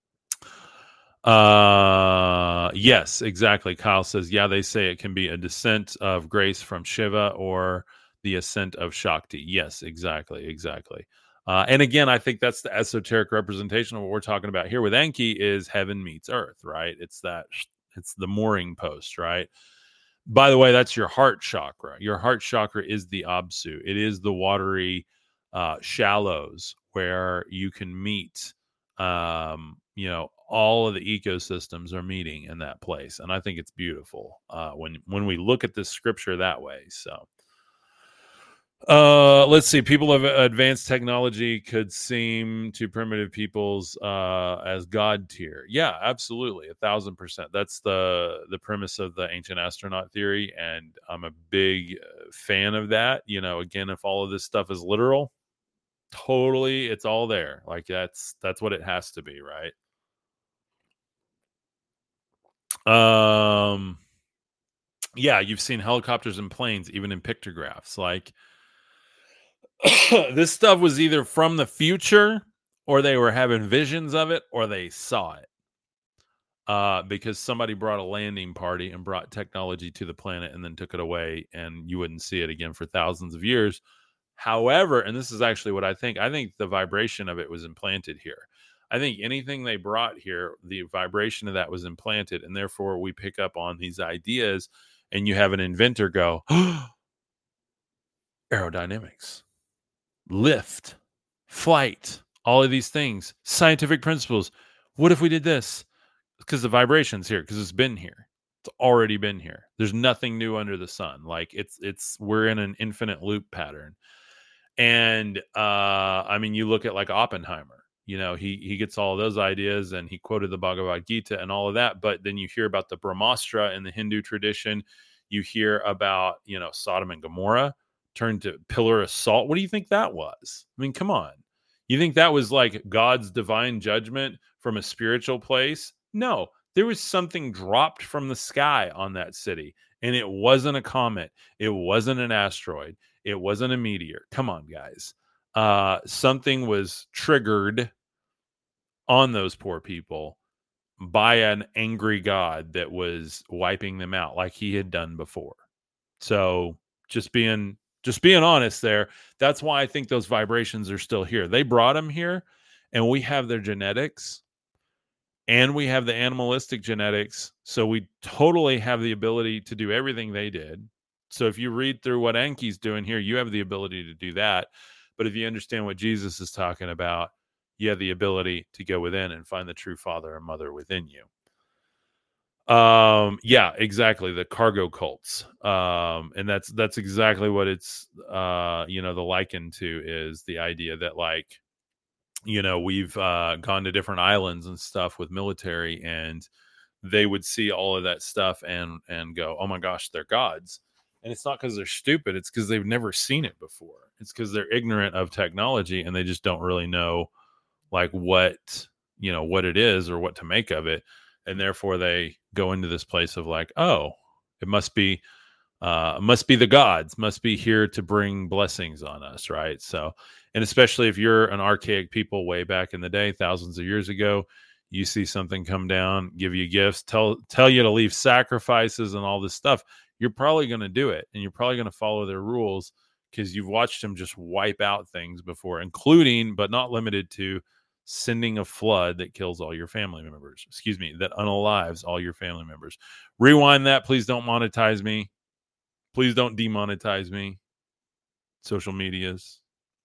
Uh, yes, exactly. Kyle says, yeah, they say it can be a descent of grace from Shiva or the ascent of Shakti. Yes, exactly. Exactly. Uh, and again, I think that's the esoteric representation of what we're talking about here with Enki is heaven meets earth, right? It's that, it's the mooring post, right? By the way, that's your heart chakra. Your heart chakra is the Absu. It is the watery uh, shallows where you can meet, um, you know, all of the ecosystems are meeting in that place. And I think it's beautiful uh, when, when we look at this scripture that way. So uh, let's see. People of advanced technology could seem to primitive peoples uh, as God tier. Yeah, absolutely. A thousand percent. That's the, the premise of the ancient astronaut theory. And I'm a big, fan of that. You know, again, if all of this stuff is literal, totally, it's all there. Like that's that's what it has to be, right? Um, yeah, you've seen helicopters and planes, even in pictographs. Like this stuff was either from the future, or they were having visions of it, or they saw it. Uh, because somebody brought a landing party and brought technology to the planet and then took it away, and you wouldn't see it again for thousands of years. However, and this is actually what I think, I think the vibration of it was implanted here. I think anything they brought here, the vibration of that was implanted, and therefore we pick up on these ideas, and you have an inventor go, aerodynamics, lift, flight, all of these things, scientific principles. What if we did this? Because the vibration's here, because it's been here. It's already been here. There's nothing new under the sun. Like it's it's we're in an infinite loop pattern. And uh I mean, you look at like Oppenheimer, you know, he he gets all of those ideas, and he quoted the Bhagavad Gita and all of that, but then you hear about the Brahmastra in the Hindu tradition. You hear about, you know, Sodom and Gomorrah turned to pillar of salt. What do you think that was? I mean, come on. You think that was like God's divine judgment from a spiritual place? No, there was something dropped from the sky on that city, and it wasn't a comet. It wasn't an asteroid. It wasn't a meteor. Come on, guys. Uh, something was triggered on those poor people by an angry God that was wiping them out like he had done before. So just being just being honest there, that's why I think those vibrations are still here. They brought them here, and we have their genetics, and we have the animalistic genetics. So we totally have the ability to do everything they did. So if you read through what Enki's doing here, you have the ability to do that. But if you understand what Jesus is talking about, you have the ability to go within and find the true father and mother within you. Um, yeah, exactly. The cargo cults. Um, and that's, that's exactly what it's, uh, you know, the liken to is the idea that like, you know, we've, uh, gone to different islands and stuff with military, and they would see all of that stuff and, and go, oh my gosh, they're gods. And it's not because they're stupid. It's because they've never seen it before. It's because they're ignorant of technology, and they just don't really know like what, you know, what it is or what to make of it. And therefore they go into this place of like, oh, it must be, uh, must be the gods, must be here to bring blessings on us. Right. So, and especially if you're an archaic people way back in the day, thousands of years ago, you see something come down, give you gifts, tell, tell you to leave sacrifices and all this stuff. You're probably going to do it, and you're probably going to follow their rules because you've watched them just wipe out things before, including, but not limited to, sending a flood that kills all your family members. Excuse me, that unalives all your family members. Rewind that. Please don't monetize me. Please don't demonetize me. Social medias.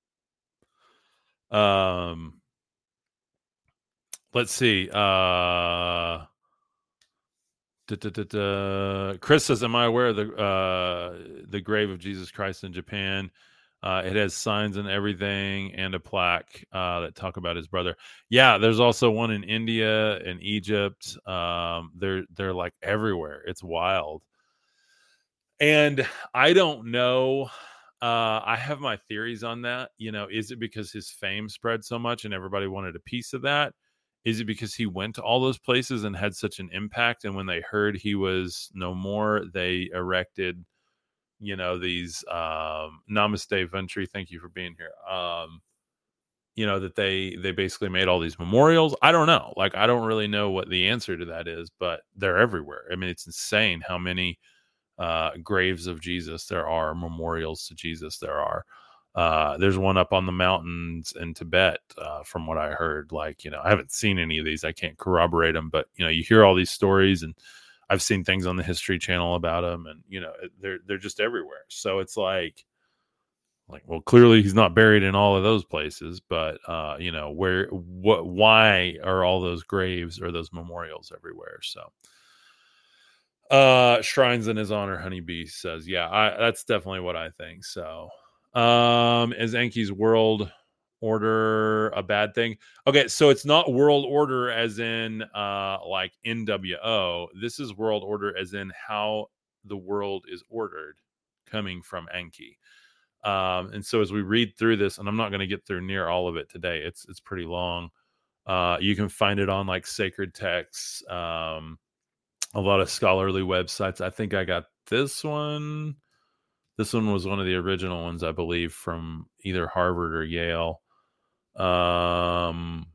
Um, let's see. Uh, Da, da, da, da. Chris says, "Am I aware of the uh, the grave of Jesus Christ in Japan? Uh, it has signs and everything, and a plaque uh, that talk about his brother. Yeah, there's also one in India and Egypt. Um, they're they're like everywhere. It's wild. And I don't know. Uh, I have my theories on that. You know, is it because his fame spread so much and everybody wanted a piece of that? Is it because he went to all those places and had such an impact? And when they heard he was no more, they erected, you know, these um, Namaste Ventry. Thank you for being here. Um, you know, that they they basically made all these memorials. I don't know. Like, I don't really know what the answer to that is, but they're everywhere. I mean, it's insane how many uh, graves of Jesus there are, memorials to Jesus there are. Uh, there's one up on the mountains in Tibet, uh, from what I heard. Like, you know, I haven't seen any of these. I can't corroborate them, but you know, you hear all these stories, and I've seen things on the History Channel about them, and you know, they're they're just everywhere. So it's like, like, well, clearly he's not buried in all of those places, but uh, you know, where, what, why are all those graves or those memorials everywhere? So. Uh, shrines in his honor, Honeybee says, yeah, I, that's definitely what I think. So, um, is Enki's world order a bad thing? Okay, so it's not world order as in uh like N W O. This is world order as in how the world is ordered. coming from Enki. Um, and so as we read through this, and I'm not going to get through near all of it today, it's it's pretty long. Uh, you can find it on like sacred texts, um, a lot of scholarly websites. I think I got this one. This one was one of the original ones, I believe, from either Harvard or Yale. Um,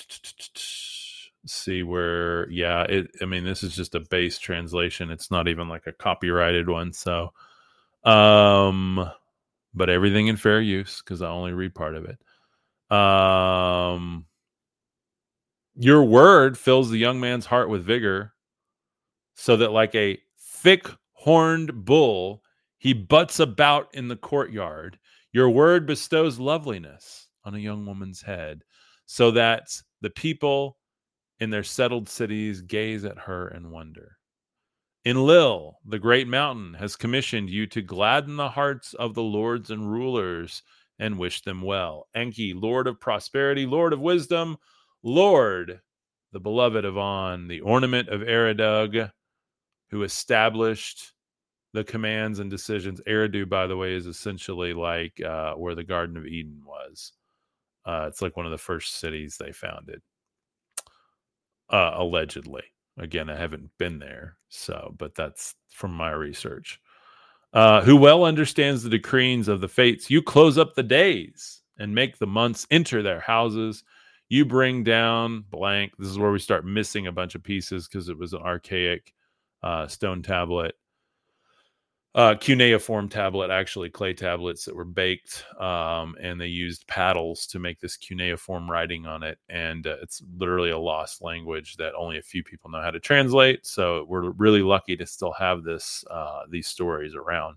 see where, yeah, it, I mean, this is just a base translation. It's not even like a copyrighted one. So, um, but everything in fair use, because I only read part of it. Um, your word fills the young man's heart with vigor, so that like a thick-horned bull, he butts about in the courtyard. Your word bestows loveliness on a young woman's head, so that the people in their settled cities gaze at her and wonder. Enlil, the great mountain, has commissioned you to gladden the hearts of the lords and rulers and wish them well. Enki, Lord of prosperity, Lord of wisdom, Lord, the beloved of On, the ornament of Eridug, who established the commands and decisions. Eridu, by the way, is essentially like uh, where the Garden of Eden was. Uh, it's like one of the first cities they founded, uh, allegedly. Again, I haven't been there, so but that's from my research. Uh, who well understands the decrees of the fates. You close up the days and make the months enter their houses. You bring down blank. This is where we start missing a bunch of pieces because it was an archaic uh, stone tablet. Uh, cuneiform tablet, actually clay tablets that were baked, um, and they used paddles to make this cuneiform writing on it. And uh, it's literally a lost language that only a few people know how to translate. So we're really lucky to still have this uh, these stories around.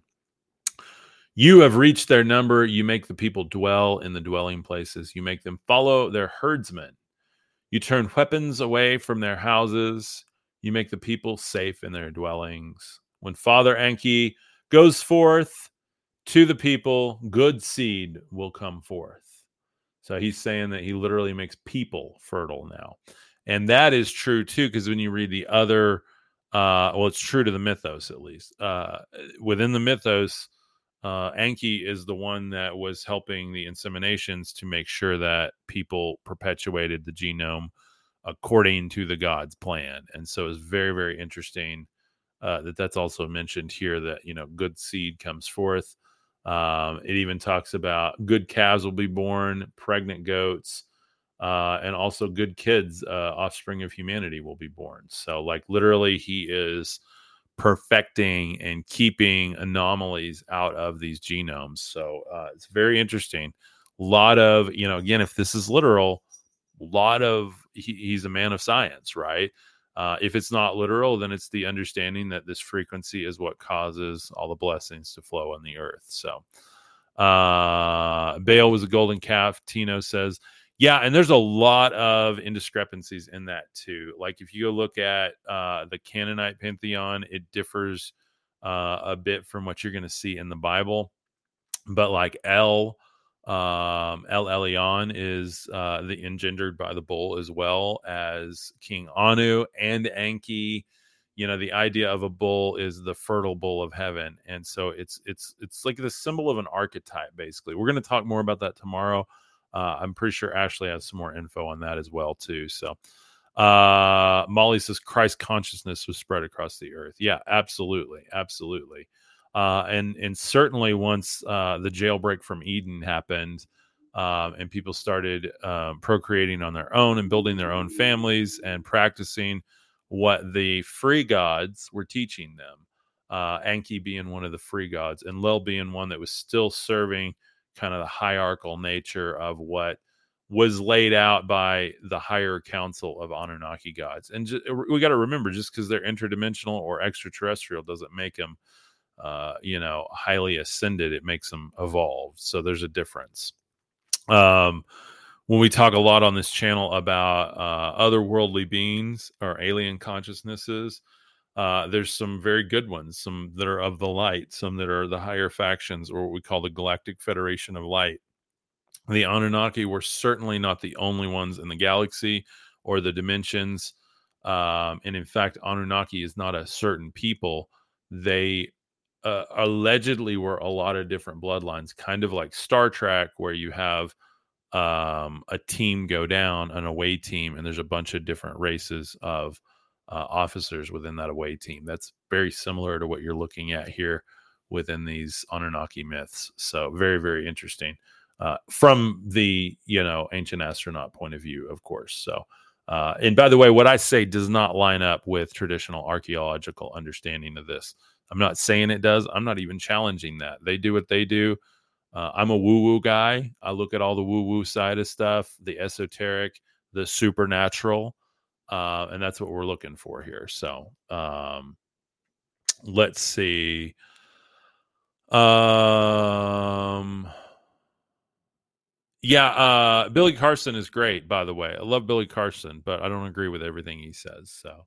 You have reached their number. You make the people dwell in the dwelling places. You make them follow their herdsmen. You turn weapons away from their houses. You make the people safe in their dwellings. When Father Enki goes forth to the people, good seed will come forth. So he's saying that he literally makes people fertile now. And that is true too, because when you read the other, uh, well, it's true to the mythos at least. Uh, within the mythos, uh, Enki is the one that was helping the inseminations to make sure that people perpetuated the genome according to the God's plan. And so it's very, very interesting uh, that that's also mentioned here, that, you know, good seed comes forth. Um, it even talks about good calves will be born, pregnant goats, uh, and also good kids, uh, offspring of humanity will be born. So like literally he is perfecting and keeping anomalies out of these genomes. So uh, it's very interesting. A lot of, you know, again, if this is literal, a lot of, he, he's a man of science, right? Uh, if it's not literal, then it's the understanding that this frequency is what causes all the blessings to flow on the earth. So uh, Baal was a golden calf, Tino says. Yeah, and there's a lot of indiscrepancies in that too. Like if you go look at uh, the Canaanite pantheon, it differs uh, a bit from what you're going to see in the Bible. But like El, um, El Elyon is uh, the engendered by the bull, as well as King Anu and Enki. You know, the idea of a bull is the fertile bull of heaven, and so it's it's it's like the symbol of an archetype. Basically, we're going to talk more about that tomorrow. Uh, I'm pretty sure Ashley has some more info on that as well too. So, uh, Molly says Christ consciousness was spread across the earth. Yeah, absolutely, absolutely. Uh, and and certainly once uh, the jailbreak from Eden happened, um, and people started um, procreating on their own and building their own families and practicing what the free gods were teaching them, uh, Enki being one of the free gods, and Lil being one that was still serving kind of the hierarchical nature of what was laid out by the higher council of Anunnaki gods. And just, we got to remember, just because they're interdimensional or extraterrestrial doesn't make them uh you know highly ascended. It makes them evolved. So there's a difference. Um when we talk a lot on this channel about uh otherworldly beings or alien consciousnesses, uh there's some very good ones, some that are of the light, some that are the higher factions, or what we call the Galactic Federation of Light. The Anunnaki were certainly not the only ones in the galaxy or the dimensions. Um and in fact, Anunnaki is not a certain people. They uh, allegedly were a lot of different bloodlines, kind of like Star Trek, where you have um, a team go down, an away team, and there's a bunch of different races of uh, officers within that away team. That's very similar to what you're looking at here within these Anunnaki myths. So very, very interesting uh, from the, you know, ancient astronaut point of view, of course. So, uh, and by the way, what I say does not line up with traditional archaeological understanding of this. I'm not saying it does. I'm not even challenging that. They do what they do. Uh, I'm a woo-woo guy. I look at all the woo-woo side of stuff, the esoteric, the supernatural, uh, and that's what we're looking for here. So um, let's see. Um, yeah, uh, Billy Carson is great, by the way. I love Billy Carson, but I don't agree with everything he says. So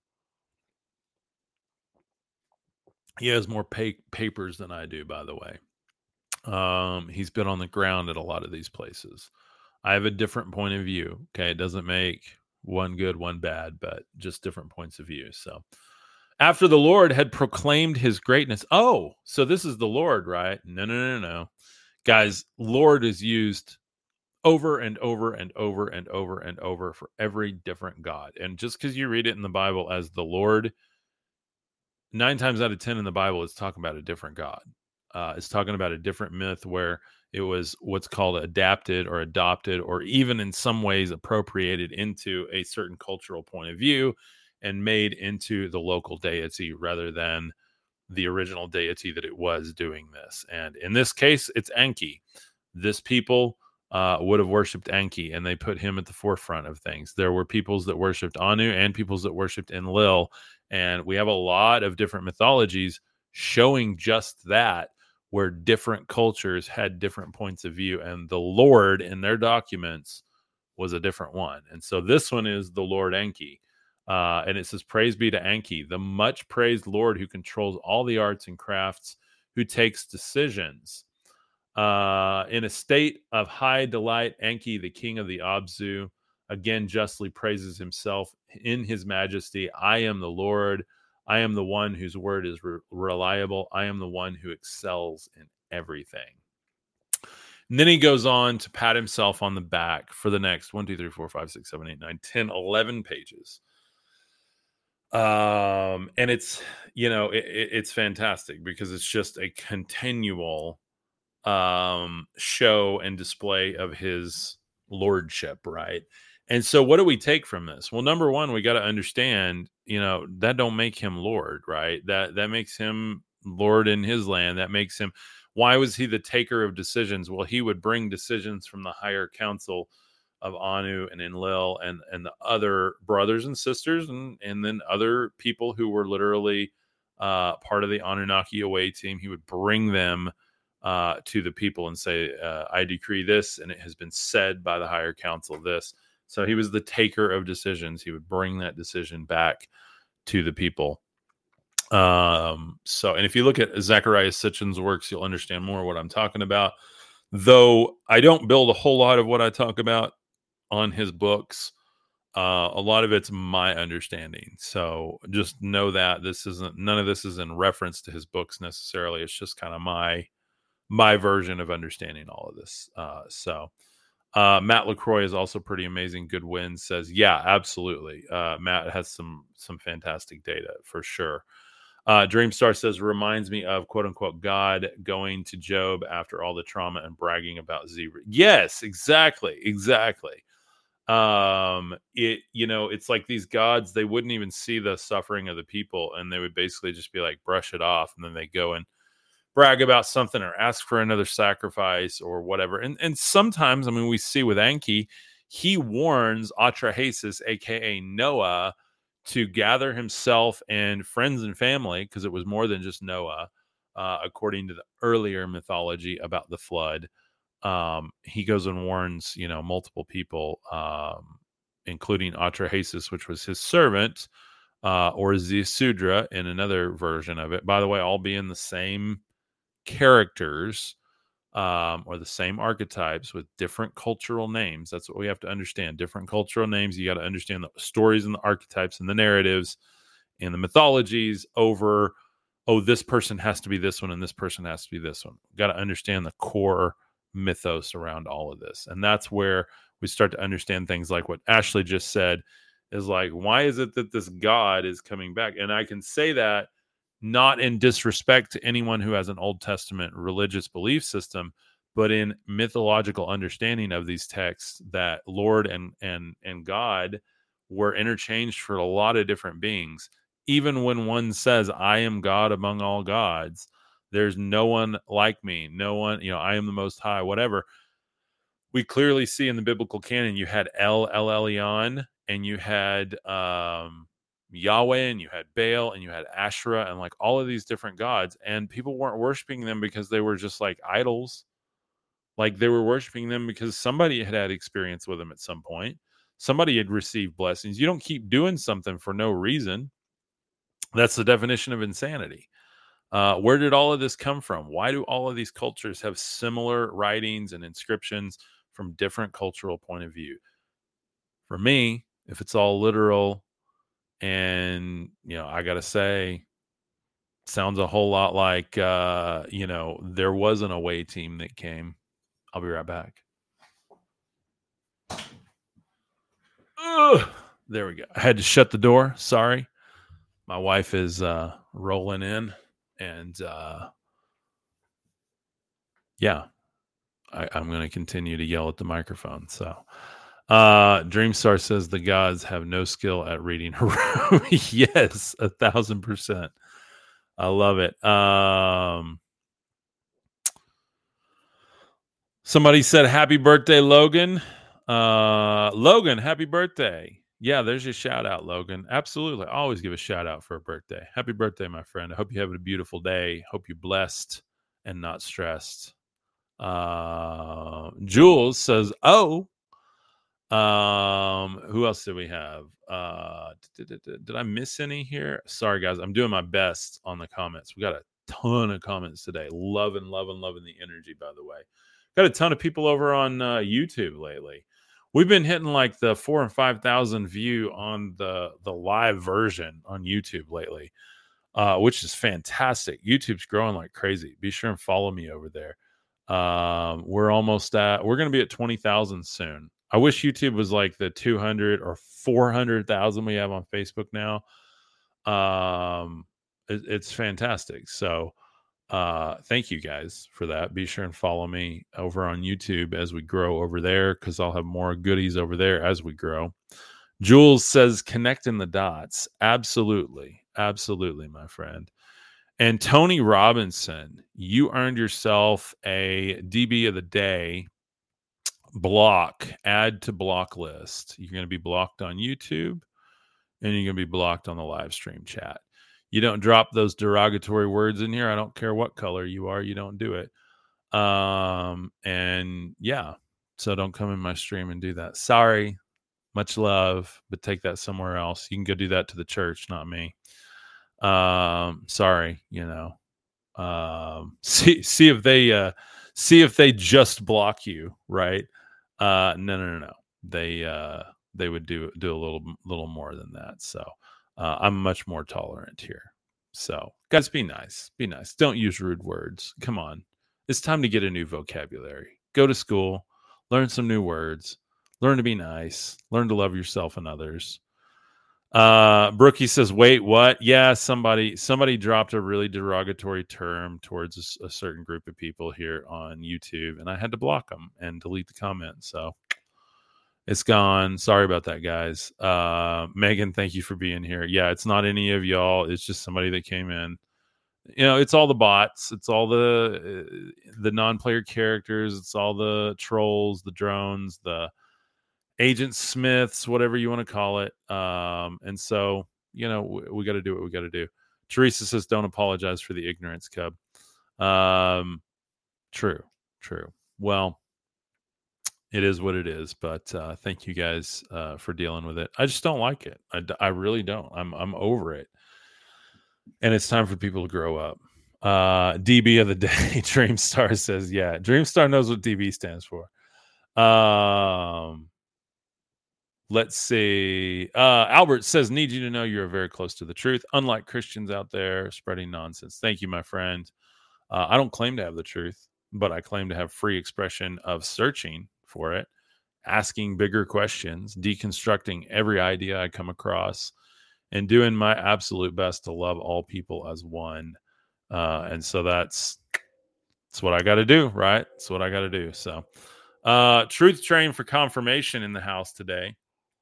he has more pa- papers than I do, by the way. Um, he's been on the ground at a lot of these places. I have a different point of view. Okay. It doesn't make one good, one bad, but just different points of view. So after the Lord had proclaimed his greatness. Oh, so this is the Lord, right? No, no, no, no. Guys, Lord is used over and over and over and over and over for every different God. And just because you read it in the Bible as the Lord, nine times out of ten in the Bible, it's talking about a different God. Uh, it's talking about a different myth where it was what's called adapted or adopted, or even in some ways appropriated into a certain cultural point of view and made into the local deity rather than the original deity that it was doing this. And in this case, it's Enki. This people uh, would have worshipped Enki, and they put him at the forefront of things. There were peoples that worshipped Anu and peoples that worshipped Enlil. And we have a lot of different mythologies showing just that, where different cultures had different points of view, and the Lord in their documents was a different one. And so this one is the Lord Enki. Uh, and it says, "Praise be to Enki, the much praised Lord who controls all the arts and crafts, who takes decisions. Uh, in a state of high delight, Enki, the king of the Abzu, again justly praises himself in his majesty. I am the Lord. I am the one whose word is re- reliable. I am the one who excels in everything." And then he goes on to pat himself on the back for the next one, two, three, four, five, six, seven, eight, nine, ten, eleven pages. Um, and it's, you know, it, it, it's fantastic because it's just a continual um show and display of his lordship, right? And so what do we take from this? Well, number one, we got to understand, you know, that don't make him Lord, right? That that makes him Lord in his land. That makes him, why was he the taker of decisions? Well, he would bring decisions from the higher council of Anu and Enlil and and the other brothers and sisters, and and then other people who were literally uh part of the Anunnaki away team. He would bring them uh, to the people and say, uh, I decree this, and it has been said by the higher council this. So he was the taker of decisions. He would bring that decision back to the people. Um, so, and if you look at Zechariah Sitchin's works, you'll understand more what I'm talking about. Though I don't build a whole lot of what I talk about on his books. Uh, a lot of it's my understanding. So just know that this isn't, none of this is in reference to his books necessarily. It's just kind of my my version of understanding all of this. Uh, so uh, Matt LaCroix is also pretty amazing. Good Win says, yeah, absolutely. Uh, Matt has some some fantastic data for sure. Uh, Dreamstar says, reminds me of quote unquote God going to Job after all the trauma and bragging about zebra. Yes, exactly, exactly. Um, it, you know, it's like these gods, they wouldn't even see the suffering of the people, and they would basically just be like, brush it off, and then they go and brag about something or ask for another sacrifice or whatever. And and sometimes, I mean, we see with Enki, he warns Atrahasis, aka Noah, to gather himself and friends and family, because it was more than just Noah, uh, according to the earlier mythology about the flood. Um, he goes and warns, you know, multiple people, um, including Atrahasis, which was his servant, uh, or Ziusudra in another version of it. By the way, all being the same characters, um, or the same archetypes with different cultural names. That's what we have to understand. Different cultural names. You got to understand the stories and the archetypes and the narratives and the mythologies over oh, this person has to be this one and this person has to be this one. Got to understand the core mythos around all of this. And that's where we start to understand things like what Ashley just said is like, why is it that this God is coming back? And I can say that not in disrespect to anyone who has an Old Testament religious belief system, but in mythological understanding of these texts, that Lord and and and God were interchanged for a lot of different beings. Even when one says, I am God among all gods, there's no one like me, no one, you know, I am the Most High, whatever. We clearly see in the biblical canon, you had El El Elyon, and you had um, Yahweh, and you had Baal, and you had Asherah, and like all of these different gods, and people weren't worshiping them because they were just like idols. Like they were worshiping them because somebody had had experience with them at some point. Somebody had received blessings. You don't keep doing something for no reason. That's the definition of insanity. Uh, where did all of this come from? Why do all of these cultures have similar writings and inscriptions from different cultural point of view? For me, if it's all literal, and, you know, I got to say, sounds a whole lot like, uh, you know, there was an away team that came. I'll be right back. Ugh, there we go. I had to shut the door. Sorry. My wife is uh, rolling in, and uh, yeah, I, I'm going to continue to yell at the microphone. So, uh, Dreamstar says the gods have no skill at reading Haru. Yes, a thousand percent. I love it. Um, somebody said, happy birthday, Logan. Uh, Logan, happy birthday. Yeah, there's your shout out, Logan. Absolutely. I always give a shout out for a birthday. Happy birthday, my friend. I hope you have a beautiful day. Hope you're blessed and not stressed. Uh, Jules says, oh, um, who else did we have? Uh, did, did, did, did I miss any here? Sorry, guys. I'm doing my best on the comments. We got a ton of comments today. Loving, loving, loving the energy, by the way. Got a ton of people over on uh, YouTube lately. We've been hitting like the four and five thousand view on the the live version on YouTube lately, uh, which is fantastic. YouTube's growing like crazy. Be sure and follow me over there. Um, we're almost at. We're going to be at twenty thousand soon. I wish YouTube was like the two hundred or four hundred thousand we have on Facebook now. Um, it, it's fantastic. So. Uh, thank you guys for that. Be sure and follow me over on YouTube as we grow over there, because I'll have more goodies over there as we grow. Jules says, connecting the dots. Absolutely. Absolutely, my friend. And Tony Robinson, you earned yourself a D B of the day block, add to block list. You're going to be blocked on YouTube, and you're going to be blocked on the live stream chat. You don't drop those derogatory words in here. I don't care what color you are. You don't do it. Um, and yeah, so don't come in my stream and do that. Sorry, much love, but take that somewhere else. You can go do that to the church, not me. Um, sorry, you know, um, see, see if they, uh, see if they just block you, right? Uh, no, no, no, no. They, uh, they would do, do a little, little more than that. So, Uh, I'm much more tolerant here. So, guys, be nice. Be nice. Don't use rude words. Come on. It's time to get a new vocabulary. Go to school. Learn some new words. Learn to be nice. Learn to love yourself and others. Uh, Brookie says, wait, what? Yeah, somebody somebody dropped a really derogatory term towards a, a certain group of people here on YouTube, and I had to block them and delete the comment. So, it's gone. Sorry about that, guys. Uh, Megan, thank you for being here. Yeah, it's not any of y'all. It's just somebody that came in. You know, it's all the bots. It's all the uh, the non-player characters. It's all the trolls, the drones, the Agent Smiths, whatever you want to call it. Um, and so, you know, we, we got to do what we got to do. Teresa says, don't apologize for the ignorance, Cub. Um, true, true. Well, it is what it is, but uh, thank you guys uh, for dealing with it. I just don't like it. I, I really don't. I'm I'm over it, and it's time for people to grow up. Uh, D B of the day, Dreamstar says, "Yeah, Dreamstar knows what D B stands for." Um, Let's see. Uh, Albert says, need you to know you're very close to the truth, unlike Christians out there spreading nonsense. Thank you, my friend. Uh, I don't claim to have the truth, but I claim to have free expression of searching for it, asking bigger questions, deconstructing every idea I come across, and doing my absolute best to love all people as one. Uh, and so that's that's what I got to do, right? That's what I got to do. So, uh, truth train for confirmation in the house today.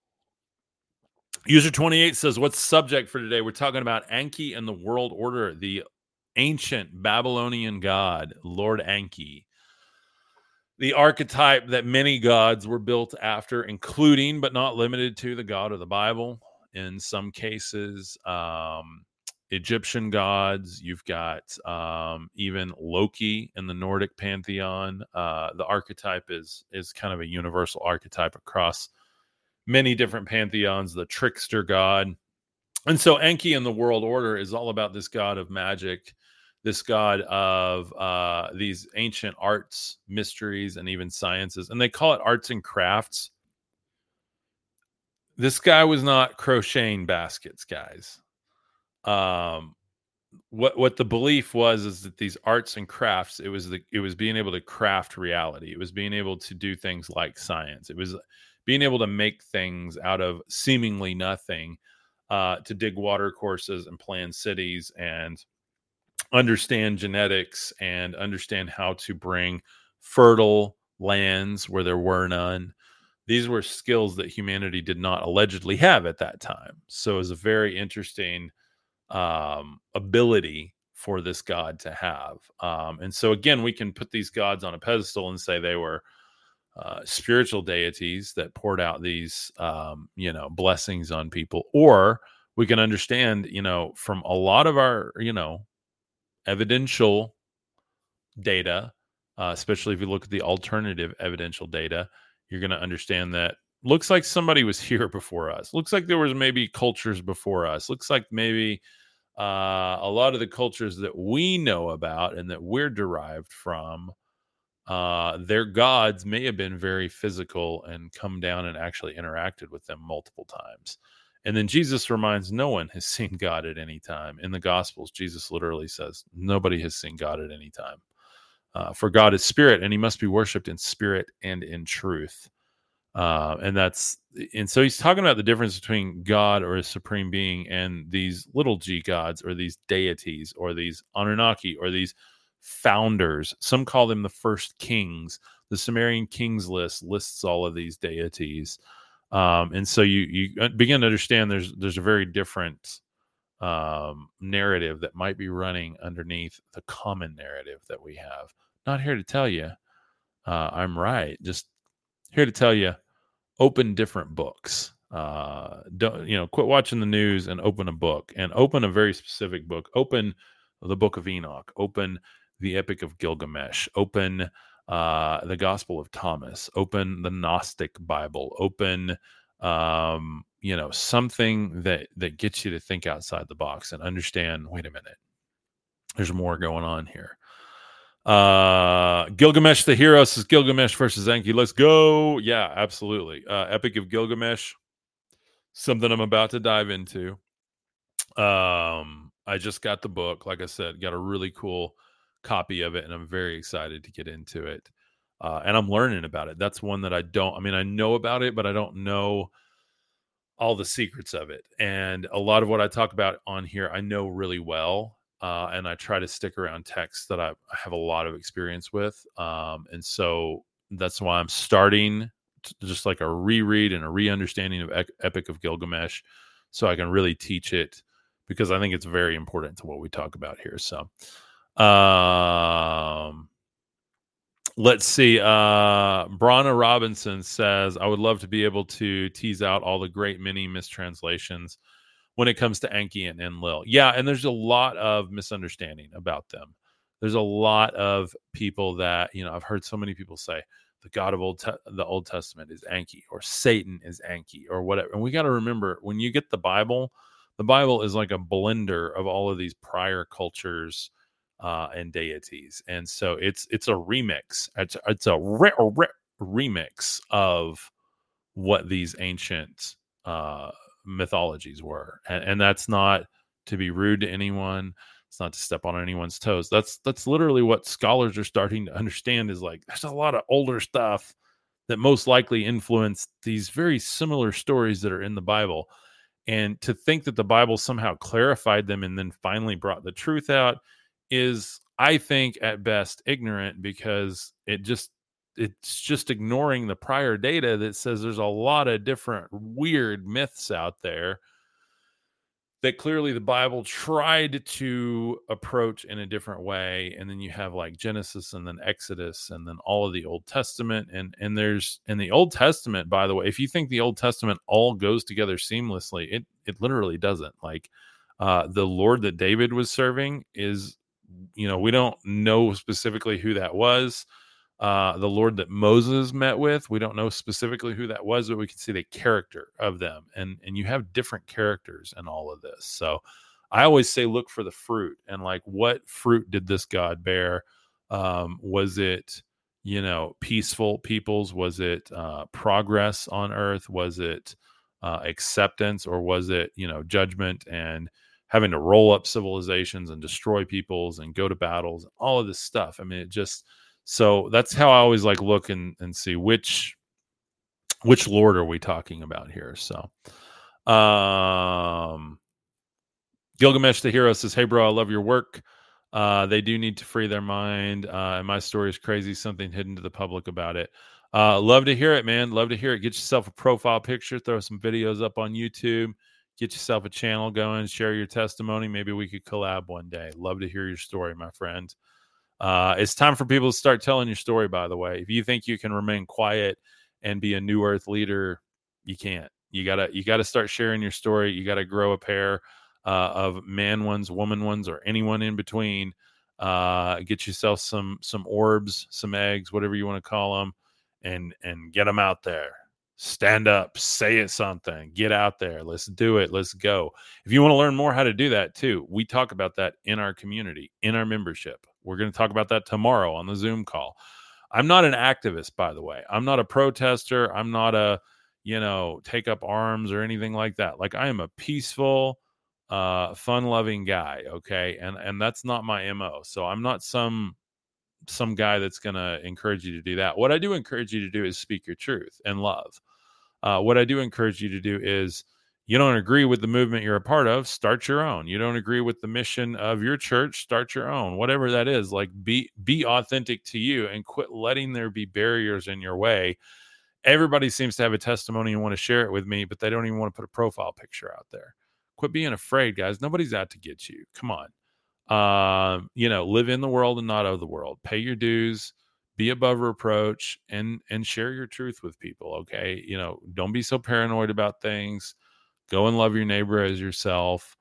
User twenty-eight says, what's the subject for today? We're talking about Enki and the world order, the ancient Babylonian god, Lord Enki, the archetype that many gods were built after, including but not limited to the god of the Bible. In some cases, um, Egyptian gods. You've got um, even Loki in the Nordic pantheon. Uh, the archetype is is kind of a universal archetype across many different pantheons, the trickster god. And so Enki in the world order is all about this god of magic, this god of uh, these ancient arts, mysteries, and even sciences. And they call it arts and crafts. This guy was not crocheting baskets, guys. Um, what what the belief was is that these arts and crafts, it was the it was being able to craft reality. It was being able to do things like science. It was being able to make things out of seemingly nothing, uh, to dig water courses and plan cities and understand genetics and understand how to bring fertile lands where there were none. These were skills that humanity did not allegedly have at that time. So it was a very interesting um, ability for this god to have. Um, and so again, we can put these gods on a pedestal and say they were uh, spiritual deities that poured out these, um, you know, blessings on people, or we can understand, you know, from a lot of our, you know, evidential data, uh, especially if you look at the alternative evidential data, you're going to understand that looks like somebody was here before us. Looks like there was maybe cultures before us. Looks like maybe uh, a lot of the cultures that we know about and that we're derived from, uh, their gods may have been very physical and come down and actually interacted with them multiple times. And then Jesus reminds no one has seen God at any time. In the Gospels, Jesus literally says nobody has seen God at any time. Uh, for God is spirit, and he must be worshipped in spirit and in truth. Uh, and that's and so he's talking about the difference between God or a supreme being and these little g gods or these deities or these Anunnaki or these founders. Some call them the first kings. The Sumerian kings list lists all of these deities. Um, and so you you begin to understand there's there's a very different um, narrative that might be running underneath the common narrative that we have. Not here to tell you uh, I'm right. Just here to tell you, open different books. Uh, don't you know? Quit watching the news and open a book, and open a very specific book. Open the Book of Enoch. Open the Epic of Gilgamesh. Open uh, the Gospel of Thomas. Open the Gnostic Bible. Open um, you know, something that that gets you to think outside the box and understand. Wait a minute, there's more going on here. Uh, Gilgamesh the hero says Gilgamesh versus Enki. Let's go. Yeah, absolutely. Uh, Epic of Gilgamesh, something I'm about to dive into. Um, I just got the book. Like I said, got a really cool copy of it, and I'm very excited to get into it. Uh, and I'm learning about it. That's one that I don't, I mean, I know about it, but I don't know all the secrets of it. And a lot of what I talk about on here, I know really well. Uh, and I try to stick around texts that I, I have a lot of experience with. Um, and so that's why I'm starting to, just like a reread and a re-understanding of e- Epic of Gilgamesh, so I can really teach it, because I think it's very important to what we talk about here. So um, let's see. Uh, Brana Robinson says, I would love to be able to tease out all the great many mistranslations when it comes to Enki and Enlil. Yeah, and there's a lot of misunderstanding about them. There's a lot of people that, you know, I've heard so many people say the God of Old Te- the Old Testament is Enki, or Satan is Enki, or whatever. And we got to remember, when you get the Bible, the Bible is like a blender of all of these prior cultures uh, and deities. And so it's it's a remix. It's, it's a, re- a re- remix of what these ancient uh, mythologies were. And, and that's not to be rude to anyone. It's not to step on anyone's toes. That's that's literally what scholars are starting to understand is like there's a lot of older stuff that most likely influenced these very similar stories that are in the Bible. And to think that the Bible somehow clarified them and then finally brought the truth out is, I think, at best ignorant, because it just it's just ignoring the prior data that says there's a lot of different weird myths out there that clearly the Bible tried to approach in a different way. And then you have like Genesis and then Exodus and then all of the Old Testament. And, and there's in the Old Testament, by the way, if you think the Old Testament all goes together seamlessly, it, it literally doesn't. Like uh, the Lord that David was serving is, you know, we don't know specifically who that was. Uh, the Lord that Moses met with, we don't know specifically who that was, but we can see the character of them. And, and you have different characters in all of this. So I always say, look for the fruit, and like, what fruit did this God bear? Um, was it, you know, peaceful peoples? Was it uh, progress on earth? Was it uh, acceptance? Or was it, you know, judgment and having to roll up civilizations and destroy peoples and go to battles, all of this stuff? I mean, it just, so that's how I always like look and, and see which which Lord are we talking about here. So um Gilgamesh the hero says, hey bro, I love your work. Uh they do need to free their mind. Uh and my story is crazy, something hidden to the public about it. Uh love to hear it, man. Love to hear it. Get yourself a profile picture, throw some videos up on YouTube, get yourself a channel going, share your testimony. Maybe we could collab one day. Love to hear your story, my friend. Uh, it's time for people to start telling your story, by the way. If you think you can remain quiet and be a new earth leader, you can't. You gotta, you gotta start sharing your story. You gotta grow a pair uh, of man ones, woman ones, or anyone in between. Uh, get yourself some, some orbs, some eggs, whatever you want to call them, and, and get them out there. Stand up, say it something, get out there. Let's do it. Let's go. If you want to learn more how to do that too, we talk about that in our community, in our membership. We're going to talk about that tomorrow on the Zoom call. I'm not an activist, by the way. I'm not a protester. I'm not a, you know, take up arms or anything like that. Like, I am a peaceful, uh, fun-loving guy. Okay. And, and that's not my M O. So I'm not some, some guy that's going to encourage you to do that. What I do encourage you to do is speak your truth and love. Uh, what I do encourage you to do is, you don't agree with the movement you're a part of, start your own. You don't agree with the mission of your church, start your own. Whatever that is, like, be be authentic to you and quit letting there be barriers in your way. Everybody seems to have a testimony and want to share it with me, but they don't even want to put a profile picture out there. Quit being afraid, guys. Nobody's out to get you. Come on. Um, you know, live in the world and not of the world. Pay your dues, be above reproach, and and share your truth with people. Okay. You know, don't be so paranoid about things. Go and love your neighbor as yourself,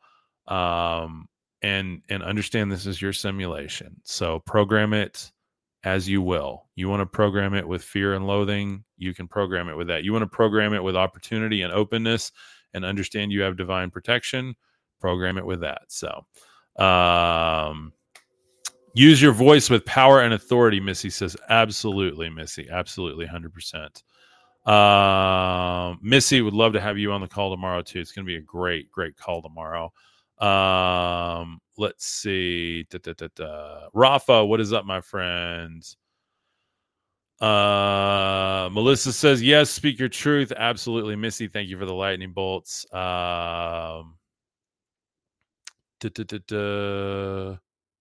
um, and and understand this is your simulation. So program it as you will. You want to program it with fear and loathing, you can program it with that. You want to program it with opportunity and openness and understand you have divine protection, program it with that. So um, use your voice with power and authority, Missy says. Absolutely, Missy. Absolutely, one hundred percent. Uh, Missy would love to have you on the call tomorrow too. It's going to be a great, great call tomorrow. Um, let's see. Da, da, da, da. Rafa, what is up, my friends? Uh, Melissa says, yes, speak your truth. Absolutely. Missy, thank you for the lightning bolts. Um, da, da, da, da.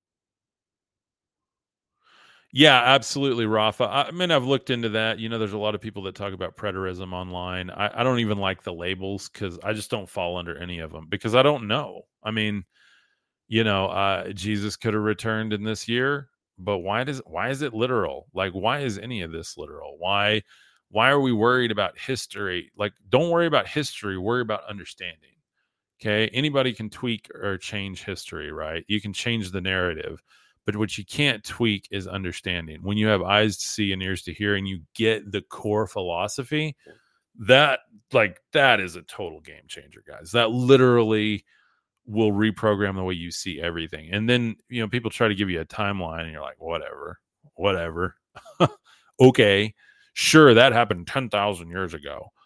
Yeah, absolutely, Rafa. I mean, I've looked into that. You know, there's a lot of people that talk about preterism online. I, I don't even like the labels because I just don't fall under any of them because I don't know. I mean, you know, uh, Jesus could have returned in this year, but why does why is it literal? Like, why is any of this literal? Why why are we worried about history? Like, don't worry about history. Worry about understanding. Okay, anybody can tweak or change history, right? You can change the narrative. But what you can't tweak is understanding. When you have eyes to see and ears to hear and you get the core philosophy, that like that is a total game changer, guys. That literally will reprogram the way you see everything. And then, you know, people try to give you a timeline and you're like, whatever, whatever. Okay, sure, that happened ten thousand years ago.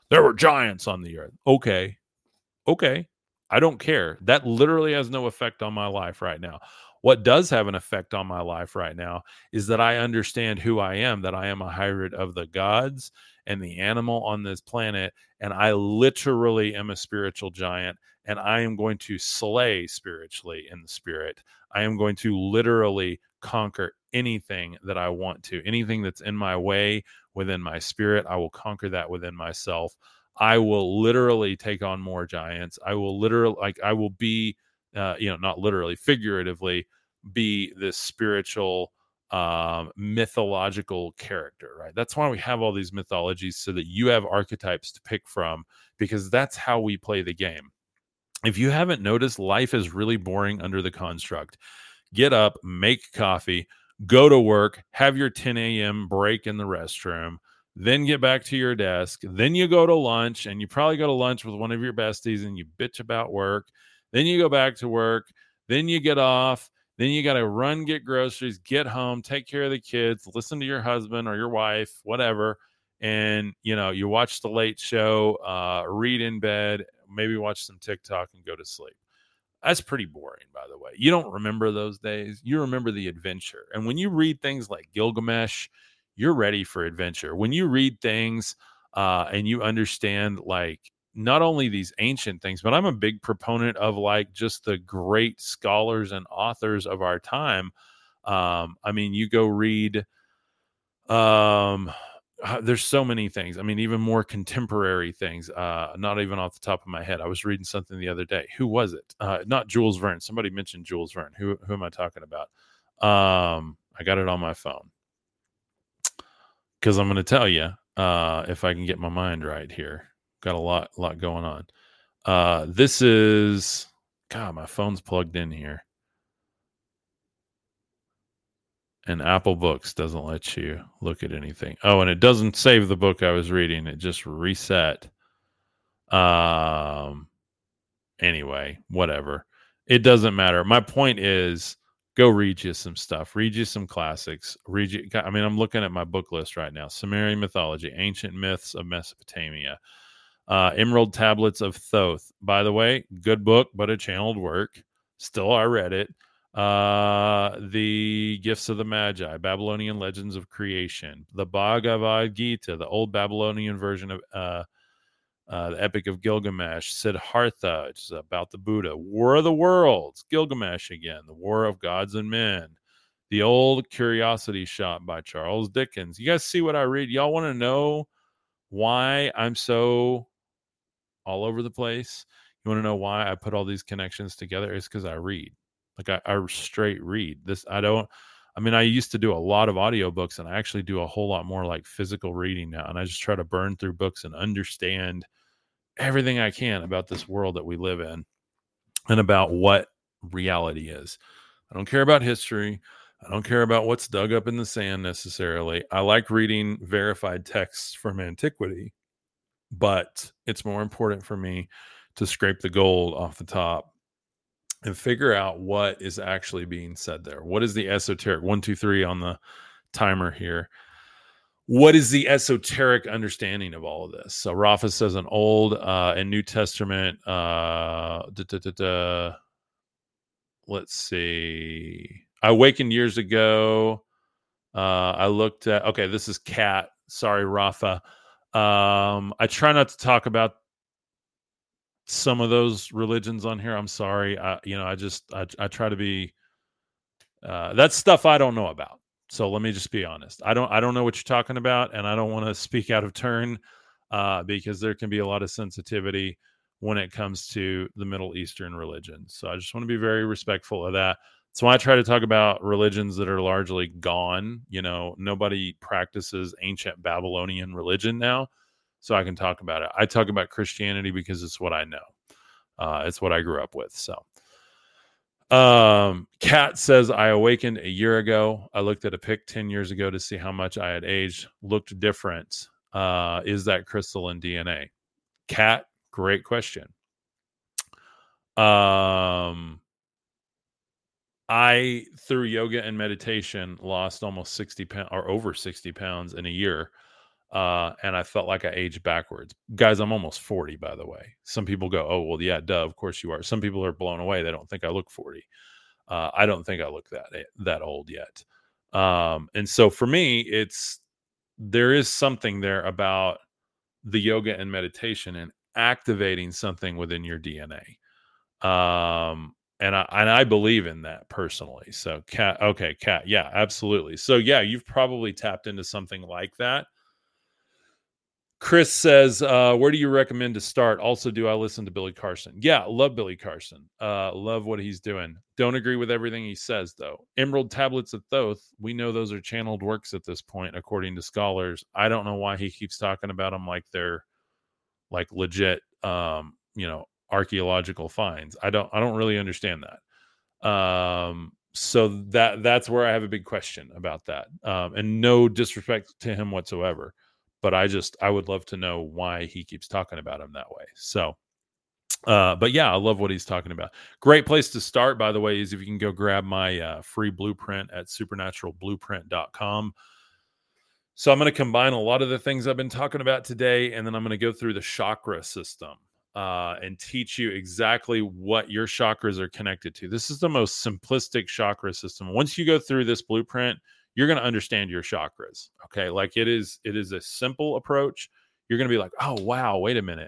There were giants on the earth. Okay. Okay. I don't care. That literally has no effect on my life right now. What does have an effect on my life right now is that I understand who I am, that I am a hybrid of the gods and the animal on this planet. And I literally am a spiritual giant, and I am going to slay spiritually in the spirit. I am going to literally conquer anything that I want to, anything that's in my way within my spirit. I will conquer that within myself. I will literally take on more giants. I will literally, like, I will be, uh, you know, not literally, figuratively, be this spiritual, um, mythological character, right? That's why we have all these mythologies, so that you have archetypes to pick from, because that's how we play the game. If you haven't noticed, life is really boring under the construct. Get up, make coffee, go to work, have your ten a.m. break in the restroom, then get back to your desk. Then you go to lunch, and you probably go to lunch with one of your besties and you bitch about work. Then you go back to work. Then you get off. Then you got to run, get groceries, get home, take care of the kids, listen to your husband or your wife, whatever. And, you know, you watch the late show, uh, read in bed, maybe watch some TikTok and go to sleep. That's pretty boring, by the way. You don't remember those days. You remember the adventure. And when you read things like Gilgamesh, you're ready for adventure. When you read things uh, and you understand, like, not only these ancient things, but I'm a big proponent of, like, just the great scholars and authors of our time. Um, I mean, you go read, um, uh, there's so many things. I mean, even more contemporary things. Uh, not even off the top of my head. I was reading something the other day. Who was it? Uh, not Jules Verne. Somebody mentioned Jules Verne. Who who am I talking about? Um, I got it on my phone because I'm going to tell you uh, if I can get my mind right here. Got a lot lot going on. Uh, this is God. My phone's plugged in here. And Apple Books doesn't let you look at anything. Oh, and it doesn't save the book I was reading. It just reset. Um. Anyway, whatever. It doesn't matter. My point is, go read you some stuff. Read you some classics. Read you. I mean, I'm looking at my book list right now. Sumerian mythology, ancient myths of Mesopotamia, uh, Emerald Tablets of Thoth. By the way, good book, but a channeled work. Still, I read it. Uh, the Gifts of the Magi, Babylonian Legends of Creation, the Bhagavad Gita, the old Babylonian version of uh, uh, the Epic of Gilgamesh, Siddhartha, which is about the Buddha, War of the Worlds, Gilgamesh again, the War of Gods and Men, the Old Curiosity Shop by Charles Dickens. You guys see what I read? Y'all want to know why I'm so all over the place? You want to know why I put all these connections together? It's because I read. Like, I, I straight read this. I don't, I mean, I used to do a lot of audiobooks, and I actually do a whole lot more like physical reading now. And I just try to burn through books and understand everything I can about this world that we live in and about what reality is. I don't care about history. I don't care about what's dug up in the sand necessarily. I like reading verified texts from antiquity, but it's more important for me to scrape the gold off the top and figure out what is actually being said there. What is the esoteric? One, two, three on the timer here. What is the esoteric understanding of all of this? So Rafa says an Old uh, and New Testament. Uh, da, da, da, da. Let's see. I awakened years ago. Uh, I looked at. Okay, this is Cat. Sorry, Rafa. Um, I try not to talk about some of those religions on here. I'm sorry. I, you know, I just I, I try to be. Uh, that's stuff I don't know about. So let me just be honest. I don't I don't know what you're talking about, and I don't want to speak out of turn uh, because there can be a lot of sensitivity when it comes to the Middle Eastern religions. So I just want to be very respectful of that. So I try to talk about religions that are largely gone. You know, nobody practices ancient Babylonian religion now, so I can talk about it. I talk about Christianity because it's what I know. Uh, it's what I grew up with. So. Um, Kat says, I awakened a year ago. I looked at a pic ten years ago to see how much I had aged. Looked different. Uh, is that crystalline D N A? Kat, great question. Um, I, through yoga and meditation, lost almost sixty pounds or over sixty pounds in a year. Uh, and I felt like I aged backwards. Guys, I'm almost forty, by the way. Some people go, oh, well, yeah, duh, of course you are. Some people are blown away. They don't think I look forty. Uh, I don't think I look that that old yet. Um, and so for me, it's there is something there about the yoga and meditation and activating something within your D N A. Um, and I and I believe in that personally. So, Kat, okay, Kat, yeah, absolutely. So, yeah, you've probably tapped into something like that. Chris says, uh, where do you recommend to start? Also, do I listen to Billy Carson? Yeah, love Billy Carson. Uh, love what he's doing. Don't agree with everything he says, though. Emerald Tablets of Thoth, we know those are channeled works at this point, according to scholars. I don't know why he keeps talking about them like they're like legit, um, you know, archaeological finds. I don't, I don't really understand that. Um, so that that's where I have a big question about that. Um, and no disrespect to him whatsoever. But I just, I would love to know why he keeps talking about him that way. So, uh, but yeah, I love what he's talking about. Great place to start, by the way, is if you can go grab my uh, free blueprint at supernatural blueprint dot com. So I'm going to combine a lot of the things I've been talking about today, and then I'm going to go through the chakra system uh, and teach you exactly what your chakras are connected to. This is the most simplistic chakra system. Once you go through this blueprint, you're going to understand your chakras. Okay. Like it is, it is a simple approach. You're going to be like, oh, wow, wait a minute.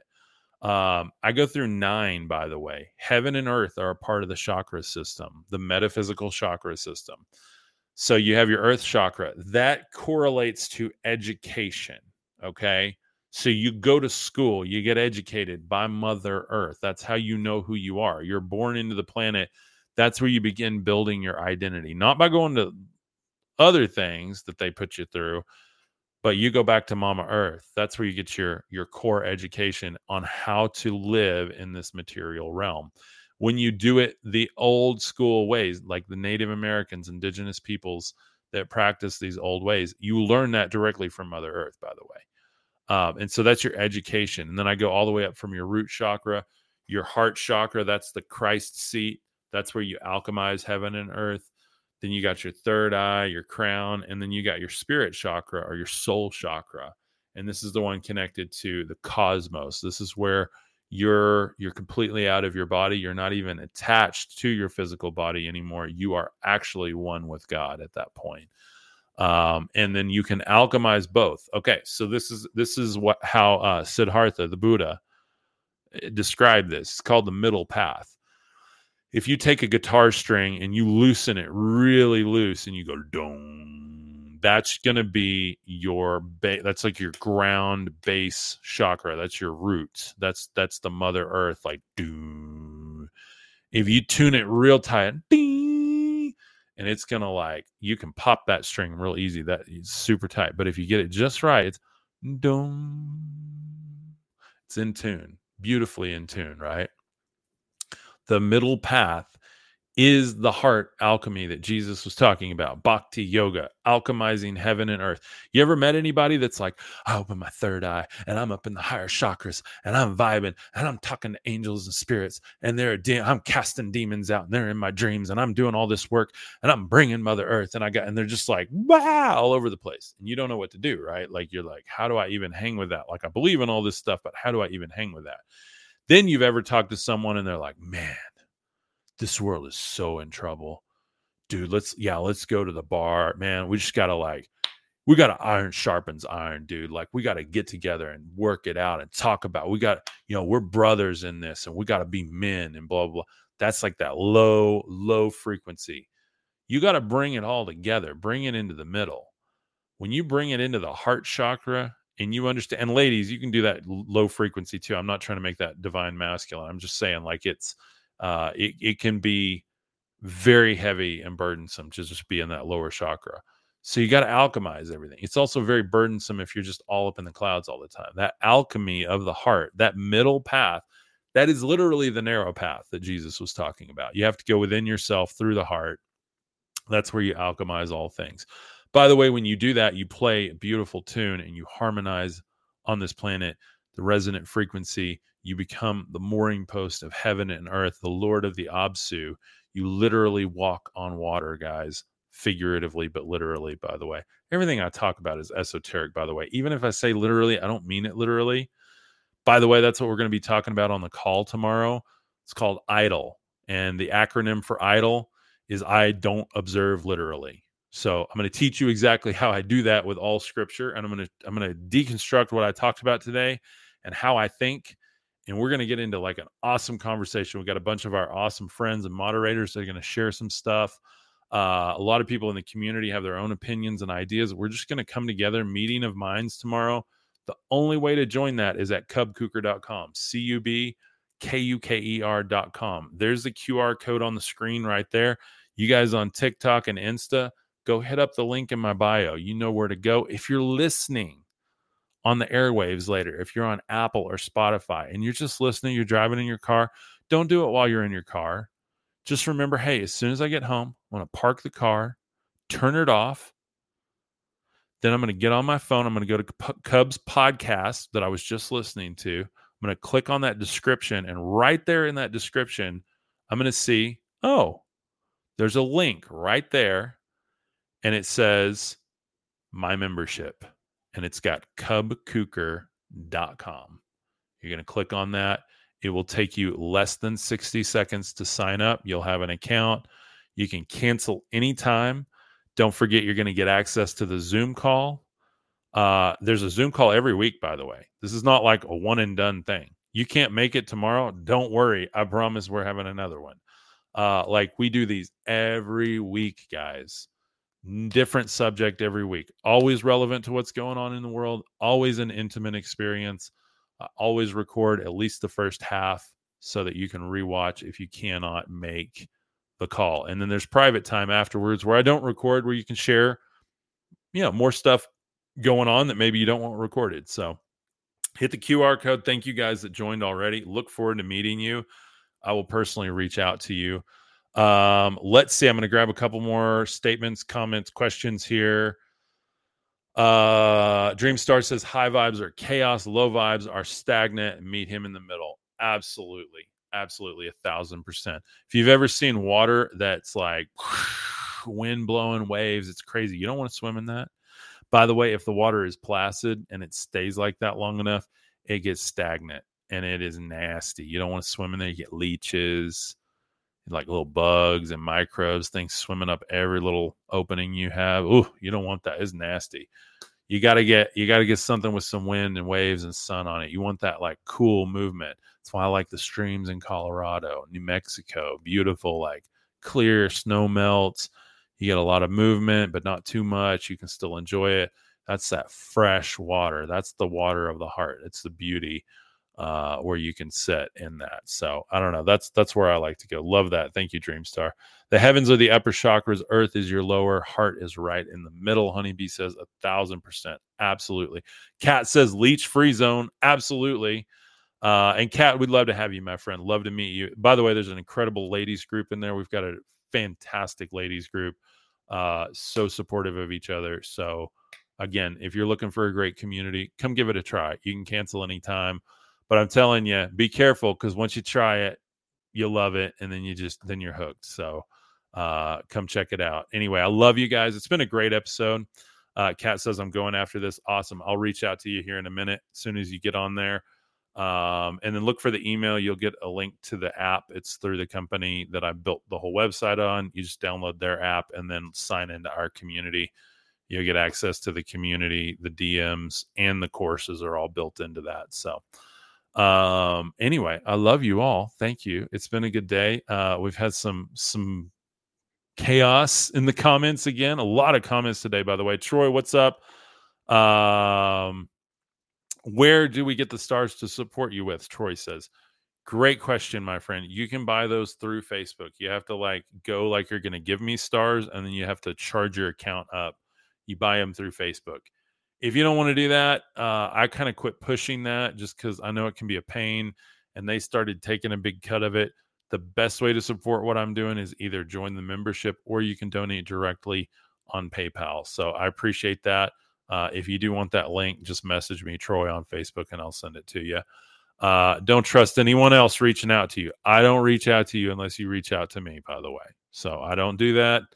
Um, I go through nine, by the way. Heaven and earth are a part of the chakra system, the metaphysical chakra system. So you have your earth chakra that correlates to education. Okay. So you go to school, you get educated by Mother Earth. That's how you know who you are. You're born into the planet. That's where you begin building your identity, not by going to other things that they put you through, but you go back to Mama Earth. That's where you get your your core education on how to live in this material realm. When you do it the old school ways, like the Native Americans, indigenous peoples that practice these old ways, you learn that directly from Mother Earth, by the way. Um, and so that's your education. And then I go all the way up from your root chakra, your heart chakra. That's the Christ seat. That's where you alchemize heaven and earth. Then you got your third eye, your crown, and then you got your spirit chakra or your soul chakra. And this is the one connected to the cosmos. This is where you're you're completely out of your body. You're not even attached to your physical body anymore. You are actually one with God at that point. Um, and then you can alchemize both. Okay, so this is this is what how uh, Siddhartha, the Buddha, described this. It's called the middle path. If you take a guitar string and you loosen it really loose and you go dong, that's going to be your ba- that's like your ground base chakra. That's your roots. That's that's the Mother Earth, like doo. If you tune it real tight, ding, and it's going to like, you can pop that string real easy. That is super tight. But if you get it just right, it's dong. It's in tune, beautifully in tune, right? The middle path is the heart alchemy that Jesus was talking about. Bhakti yoga, alchemizing heaven and earth. You ever met anybody that's like, I open my third eye and I'm up in the higher chakras and I'm vibing and I'm talking to angels and spirits and they're de- I'm casting demons out and they're in my dreams and I'm doing all this work and I'm bringing Mother Earth and I got, and they're just like, wow, all over the place. And you don't know what to do, right? Like you're like, how do I even hang with that? Like I believe in all this stuff, but how do I even hang with that? Then you've ever talked to someone and they're like, man, this world is so in trouble, dude. Let's, yeah, let's go to the bar, man. We just got to like, we got to iron sharpens iron, dude. Like we got to get together and work it out and talk about, we got, you know, we're brothers in this and we got to be men and blah, blah, blah. That's like that low, low frequency. You got to bring it all together, bring it into the middle. When you bring it into the heart chakra and you understand, and ladies, you can do that low frequency too. I'm not trying to make that divine masculine. I'm just saying like it's, Uh, it, it can be very heavy and burdensome to just be in that lower chakra. So you got to alchemize everything. It's also very burdensome if you're just all up in the clouds all the time. That alchemy of the heart, that middle path, that is literally the narrow path that Jesus was talking about. You have to go within yourself through the heart. That's where you alchemize all things. By the way, when you do that, you play a beautiful tune and you harmonize on this planet the resonant frequency. You become the mooring post of heaven and earth, the Lord of the Absu. You literally walk on water, guys. figuratively, but literally, by the way. Everything I talk about is esoteric, by the way. Even if I say literally, I don't mean it literally. By the way, that's what we're going to be talking about on the call tomorrow. It's called IDLE. And the acronym for IDLE is I don't observe literally. So I'm going to teach you exactly how I do that with all scripture. And I'm going to I'm going to deconstruct what I talked about today and how I think. And we're going to get into like an awesome conversation. We've got a bunch of our awesome friends and moderators that are going to share some stuff. Uh, a lot of people in the community have their own opinions and ideas. We're just going to come together, meeting of minds tomorrow. The only way to join that is at cub kuker dot com, C U B K U K E R dot com. There's the Q R code on the screen right there. You guys on TikTok and Insta, go hit up the link in my bio. You know where to go. If you're listening on the airwaves later, if you're on Apple or Spotify and you're just listening, you're driving in your car, don't do it while you're in your car. Just remember, hey, as soon as I get home, I'm going to park the car, turn it off. Then I'm going to get on my phone. I'm going to go to Cubs podcast that I was just listening to. I'm going to click on that description. And right there in that description, I'm going to see, oh, there's a link right there. And it says my membership. And it's got cub kuker dot com. You're going to click on that. It will take you less than sixty seconds to sign up. You'll have an account. You can cancel anytime. Don't forget, you're going to get access to the Zoom call. Uh, there's a Zoom call every week, by the way. This is not like a one and done thing. You can't make it tomorrow. Don't worry. I promise we're having another one. Uh, like we do these every week, guys. Different subject every week. Always relevant to what's going on in the world. Always an intimate experience. Uh, always record at least the first half so that you can rewatch if you cannot make the call. And then there's private time afterwards where I don't record, where you can share, you know, more stuff going on that maybe you don't want recorded. So hit the Q R code. Thank you guys that joined already. Look forward to meeting you. I will personally reach out to you. Um, let's see. I'm going to grab a couple more statements, comments, questions here. Uh, Dreamstar says high vibes are chaos, low vibes are stagnant. Meet him in the middle. Absolutely. Absolutely, a thousand percent. If you've ever seen water that's like wind blowing waves, it's crazy. You don't want to swim in that. By the way, if the water is placid and it stays like that long enough, it gets stagnant and it is nasty. You don't want to swim in there. You get leeches, like little bugs and microbes, things swimming up every little opening you have. Ooh, you don't want that. It's nasty. You got to get you got to get something with some wind and waves and sun on it. You want that like cool movement. That's why I like the streams in Colorado, New Mexico. Beautiful, like clear snow melts. You get a lot of movement, but not too much. You can still enjoy it. That's that fresh water. That's the water of the heart. It's the beauty uh, where you can sit in that. So I don't know. That's that's where I like to go. Love that. Thank you, Dreamstar. The heavens are the upper chakras. Earth is your lower. Heart is right in the middle. Honeybee says a thousand percent. Absolutely. Kat says leech free zone. Absolutely. Uh, and Kat, we'd love to have you, my friend. Love to meet you. By the way, there's an incredible ladies group in there. We've got a fantastic ladies group. Uh, so supportive of each other. So again, if you're looking for a great community, come give it a try. You can cancel anytime. But I'm telling you, be careful, because once you try it, you'll love it, and then you just then you're hooked. So uh, come check it out. Anyway, I love you guys. It's been a great episode. Uh, Kat says I'm going after this. Awesome. I'll reach out to you here in a minute as soon as you get on there. Um, and then look for the email. You'll get a link to the app. It's through the company that I built the whole website on. You just download their app and then sign into our community. You'll get access to the community. The D Ms and the courses are all built into that. So um anyway, I love you all. Thank you. It's been a good day. Uh we've had some some chaos in the comments again. A lot of comments today, by the way. Troy, what's up? Um where do we get the stars to support you with? Troy says, great question, my friend. You can buy those through Facebook. You have to like go like you're going to give me stars, and then you have to charge your account up. You buy them through Facebook. If you don't want to do that, uh, I kind of quit pushing that just because I know it can be a pain, and they started taking a big cut of it. The best way to support what I'm doing is either join the membership, or you can donate directly on PayPal. So I appreciate that. Uh, if you do want that link, just message me, Troy, on Facebook, and I'll send it to you. Uh, don't trust anyone else reaching out to you. I don't reach out to you unless you reach out to me, by the way. So I don't do that.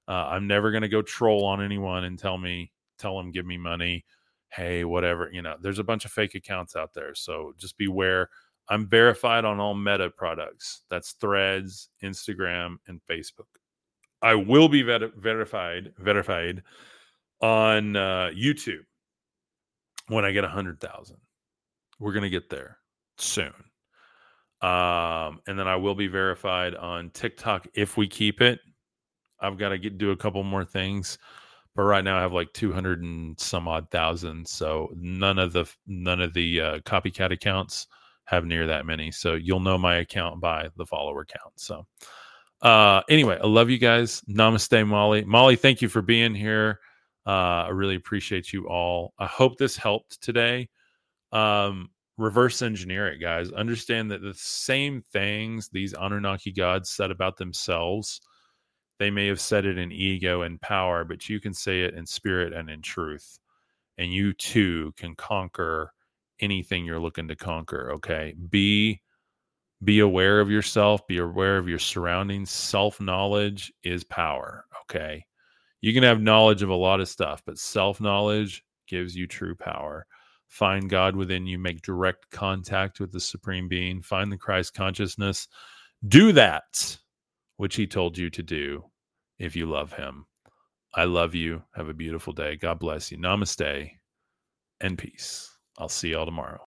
Uh, I'm never going to go troll on anyone and tell me, tell them, give me money. Hey, whatever, you know, there's a bunch of fake accounts out there. So just beware. I'm verified on all Meta products. That's Threads, Instagram, and Facebook. I will be vet- verified, verified on uh, YouTube when I get a hundred thousand. We're going to get there soon. Um, and then I will be verified on TikTok if we keep it. I've got to get do a couple more things, but right now I have like two hundred and some odd thousand. So none of the none of the uh, copycat accounts have near that many. So you'll know my account by the follower count. So uh, anyway, I love you guys. Namaste, Molly. Molly, thank you for being here. Uh, I really appreciate you all. I hope this helped today. Um, reverse engineer it, guys. Understand that the same things these Anunnaki gods said about themselves, they may have said it in ego and power, but you can say it in spirit and in truth. And you too can conquer anything you're looking to conquer. Okay. Be be aware of yourself, be aware of your surroundings. Self-knowledge is power. Okay. You can have knowledge of a lot of stuff, but self-knowledge gives you true power. Find God within you, make direct contact with the Supreme Being, find the Christ consciousness. Do that, which he told you to do if you love him. I love you. Have a beautiful day. God bless you. Namaste and peace. I'll see y'all tomorrow.